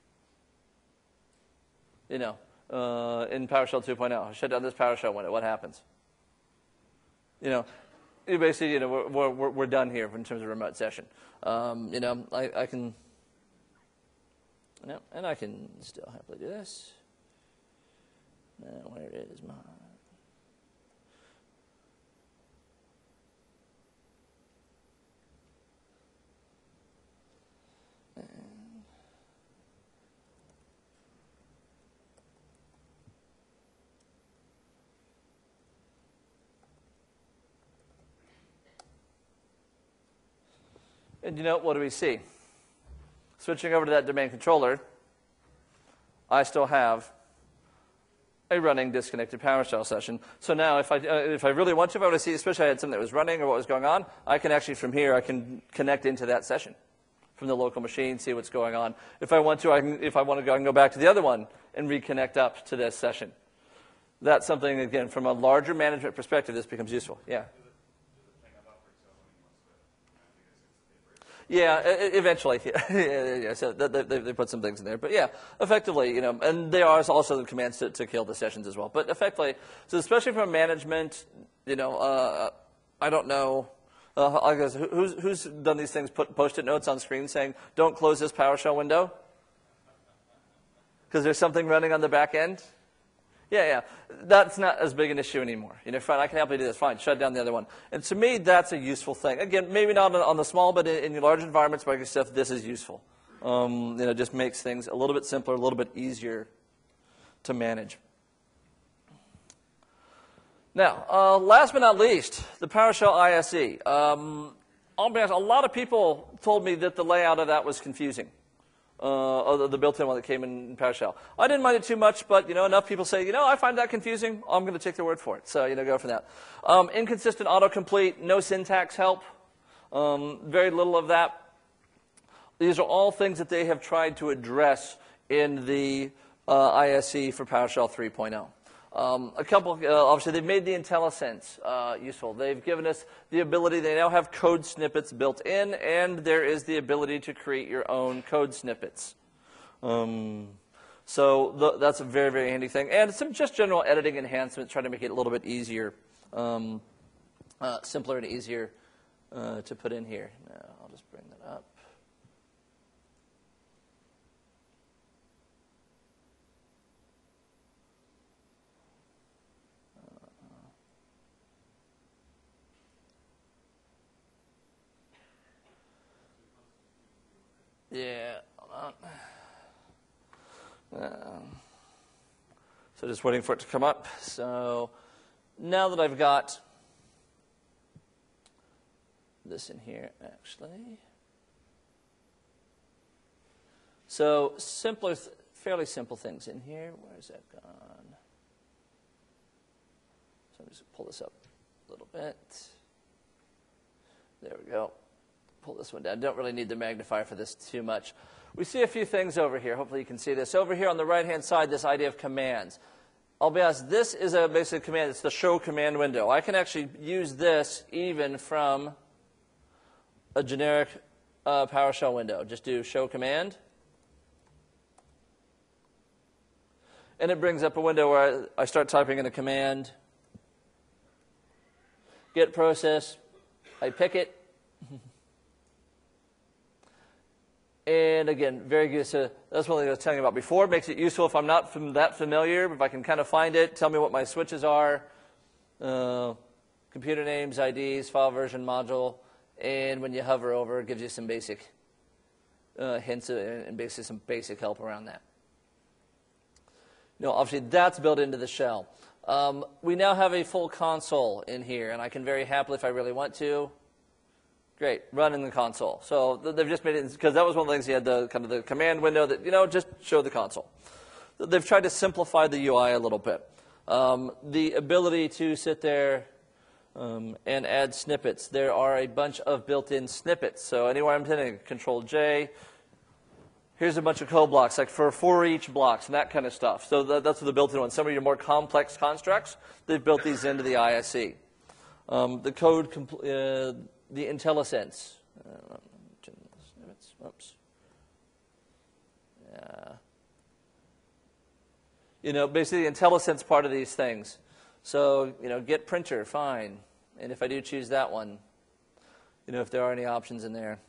You know, uh, in PowerShell two point oh, I shut down this PowerShell window. What happens? You know, you basically, you know, we're, we're, we're done here in terms of remote session. Um, you know, I, I can, you know, and I can still happily do this. Now, where is my... And you know, what do we see? Switching over to that domain controller, I still have a running disconnected PowerShell session. So now if I, uh, if I really want to, if I want to see, especially I had something that was running or what was going on, I can actually from here, I can connect into that session from the local machine, see what's going on. If I want to, I can, if I want to go, I can go back to the other one and reconnect up to this session. That's something, again, from a larger management perspective, this becomes useful. Yeah. Yeah, eventually. yeah, yeah, so they, they put some things in there. But yeah, effectively, you know, and there are also the commands to, to kill the sessions as well. But effectively, so especially from management, you know, uh, I don't know, uh, I guess, who's, who's done these things, put Post-it notes on screen saying, don't close this PowerShell window? Because there's something running on the back end? Yeah, yeah. That's not as big an issue anymore. You know, fine, I can help you do this. Fine, shut down the other one. And to me, that's a useful thing. Again, maybe not on the small, but in, in large environments, Microsoft, this is useful. Um, you know, just makes things a little bit simpler, a little bit easier to manage. Now, uh, last but not least, the PowerShell I S E. Um, I'll be honest, a lot of people told me that the layout of that was confusing. Uh, the built-in one that came in PowerShell. I didn't mind it too much, but you know, enough people say, you know, I find that confusing. I'm going to take their word for it. So you know, go for that. Um, inconsistent autocomplete, no syntax help, um, very little of that. These are all things that they have tried to address in the uh, I S E for PowerShell three point oh. Um, a couple, uh, obviously, they've made the IntelliSense uh, useful. They've given us the ability, they now have code snippets built in, and there is the ability to create your own code snippets. Um, so the, that's a very, very handy thing. And some just general editing enhancements, trying to make it a little bit easier, um, uh, simpler and easier uh, to put in here. Now, I'll just bring that up. Yeah, hold on. Um, so just waiting for it to come up. So now that I've got this in here, actually. So simpler, th fairly simple things in here. Where's that gone? So I'm just pull this up a little bit. There we go. Pull this one down. Don't really need the magnifier for this too much. We see a few things over here. Hopefully you can see this. Over here on the right-hand side, this idea of commands. I'll be honest, this is a basic command. It's the show command window. I can actually use this even from a generic uh, PowerShell window. Just do show command. And it brings up a window where I, I start typing in a command. Get process. I pick it. And again, very good. So that's one thing I was telling you about before. It makes it useful if I'm not from that familiar. If I can kind of find it, tell me what my switches are, uh, computer names, I Ds, file version, module. And when you hover over, it gives you some basic uh, hints and basically some basic help around that. You know, obviously, that's built into the shell. Um, we now have a full console in here, and I can very happily, if I really want to, great, run in the console. So they've just made it, because that was one of the things, you had the kind of the command window that, you know, just show the console. They've tried to simplify the U I a little bit. Um, the ability to sit there um, and add snippets. There are a bunch of built-in snippets. So anywhere I'm hitting Control J, here's a bunch of code blocks, like for for each blocks and that kind of stuff. So that, that's the built-in one. Some of your more complex constructs, they've built these into the I S E. Um, the code, uh, the IntelliSense. Uh, oops. Yeah. You know, basically the IntelliSense part of these things. So, you know, get printer, fine. And if I do choose that one, you know, if there are any options in there.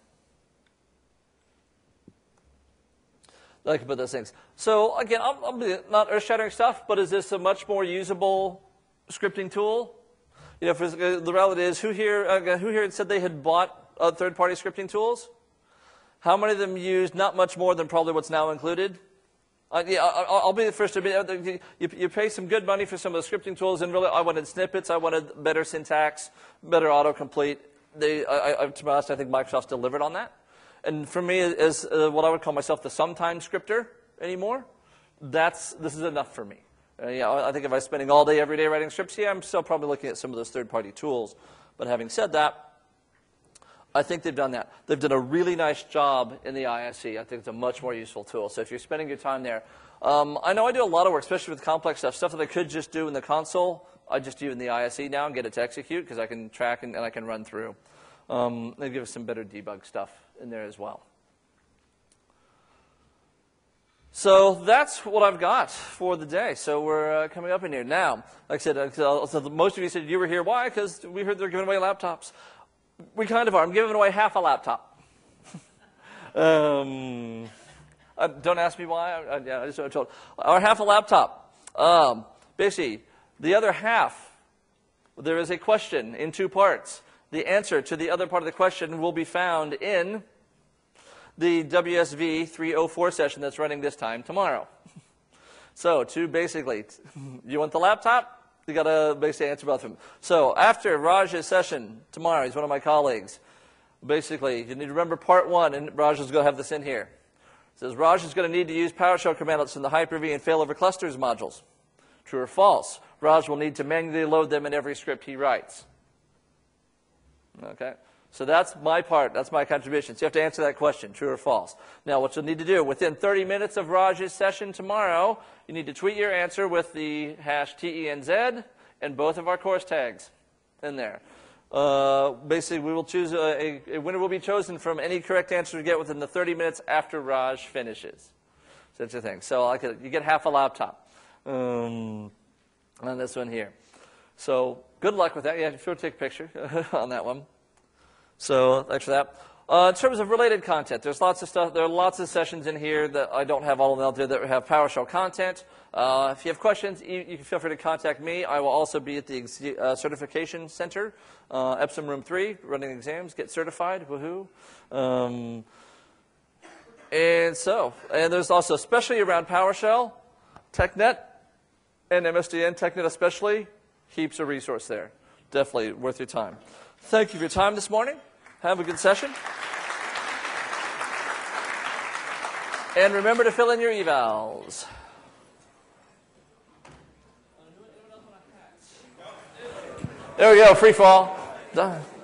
I can put those things. So again, I'm, I'm not earth-shattering stuff, but is this a much more usable scripting tool? You know, for, uh, the reality is, who here, uh, who here said they had bought uh, third-party scripting tools? How many of them used not much more than probably what's now included? Uh, yeah, I'll, I'll be the first to admit, you, you pay some good money for some of the scripting tools, and really, I wanted snippets, I wanted better syntax, better autocomplete. They, I, I, to be honest, I think Microsoft's delivered on that. And for me, as uh, what I would call myself the sometime scripter anymore, that's, this is enough for me. Uh, yeah, I think if I was spending all day, every day writing scripts, yeah, I'm still probably looking at some of those third-party tools. But having said that, I think they've done that. They've done a really nice job in the I S E. I think it's a much more useful tool. So if you're spending your time there, um, I know I do a lot of work, especially with complex stuff, stuff that I could just do in the console. I just do in the I S E now and get it to execute because I can track and, and I can run through. Um, they give us some better debug stuff in there as well. So that's what I've got for the day. So we're uh, coming up in here. Now, like I said, uh, so most of you said you were here. Why? Because we heard they're giving away laptops. We kind of are. I'm giving away half a laptop. um, uh, don't ask me why. I, I, yeah, I just told. Or half a laptop. Um, basically, the other half, there is a question in two parts. The answer to the other part of the question will be found in the W S V three oh four session that's running this time tomorrow. So to basically, you want the laptop? You got to basically answer both of them. So after Raj's session tomorrow, he's one of my colleagues. Basically, you need to remember part one, and Raj is going to have this in here. It says Raj is going to need to use PowerShell commandlets from the Hyper-V and failover clusters modules. True or false? Raj will need to manually load them in every script he writes. Okay, so that's my part. That's my contribution. So you have to answer that question, true or false. Now, what you'll need to do, within thirty minutes of Raj's session tomorrow, you need to tweet your answer with the hash T E N Z and both of our course tags in there. Uh, basically, we will choose a, a, a winner will be chosen from any correct answer you get within the thirty minutes after Raj finishes. So that's the thing. So like a, you get half a laptop um, on this one here. So good luck with that. Yeah, if you want to take a picture on that one. So thanks for that. Uh, in terms of related content, there's lots of stuff. There are lots of sessions in here that I don't have all of them out there that have PowerShell content. Uh, if you have questions, you, you can feel free to contact me. I will also be at the uh, certification center, uh, Epsom Room three, running exams. Get certified. Woohoo! Um, and so, and there's also, especially around PowerShell, TechNet, and M S D N, TechNet especially. Heaps of resource there. Definitely worth your time. Thank you for your time this morning. Have a good session. And remember to fill in your evals. There we go, free fall. Done.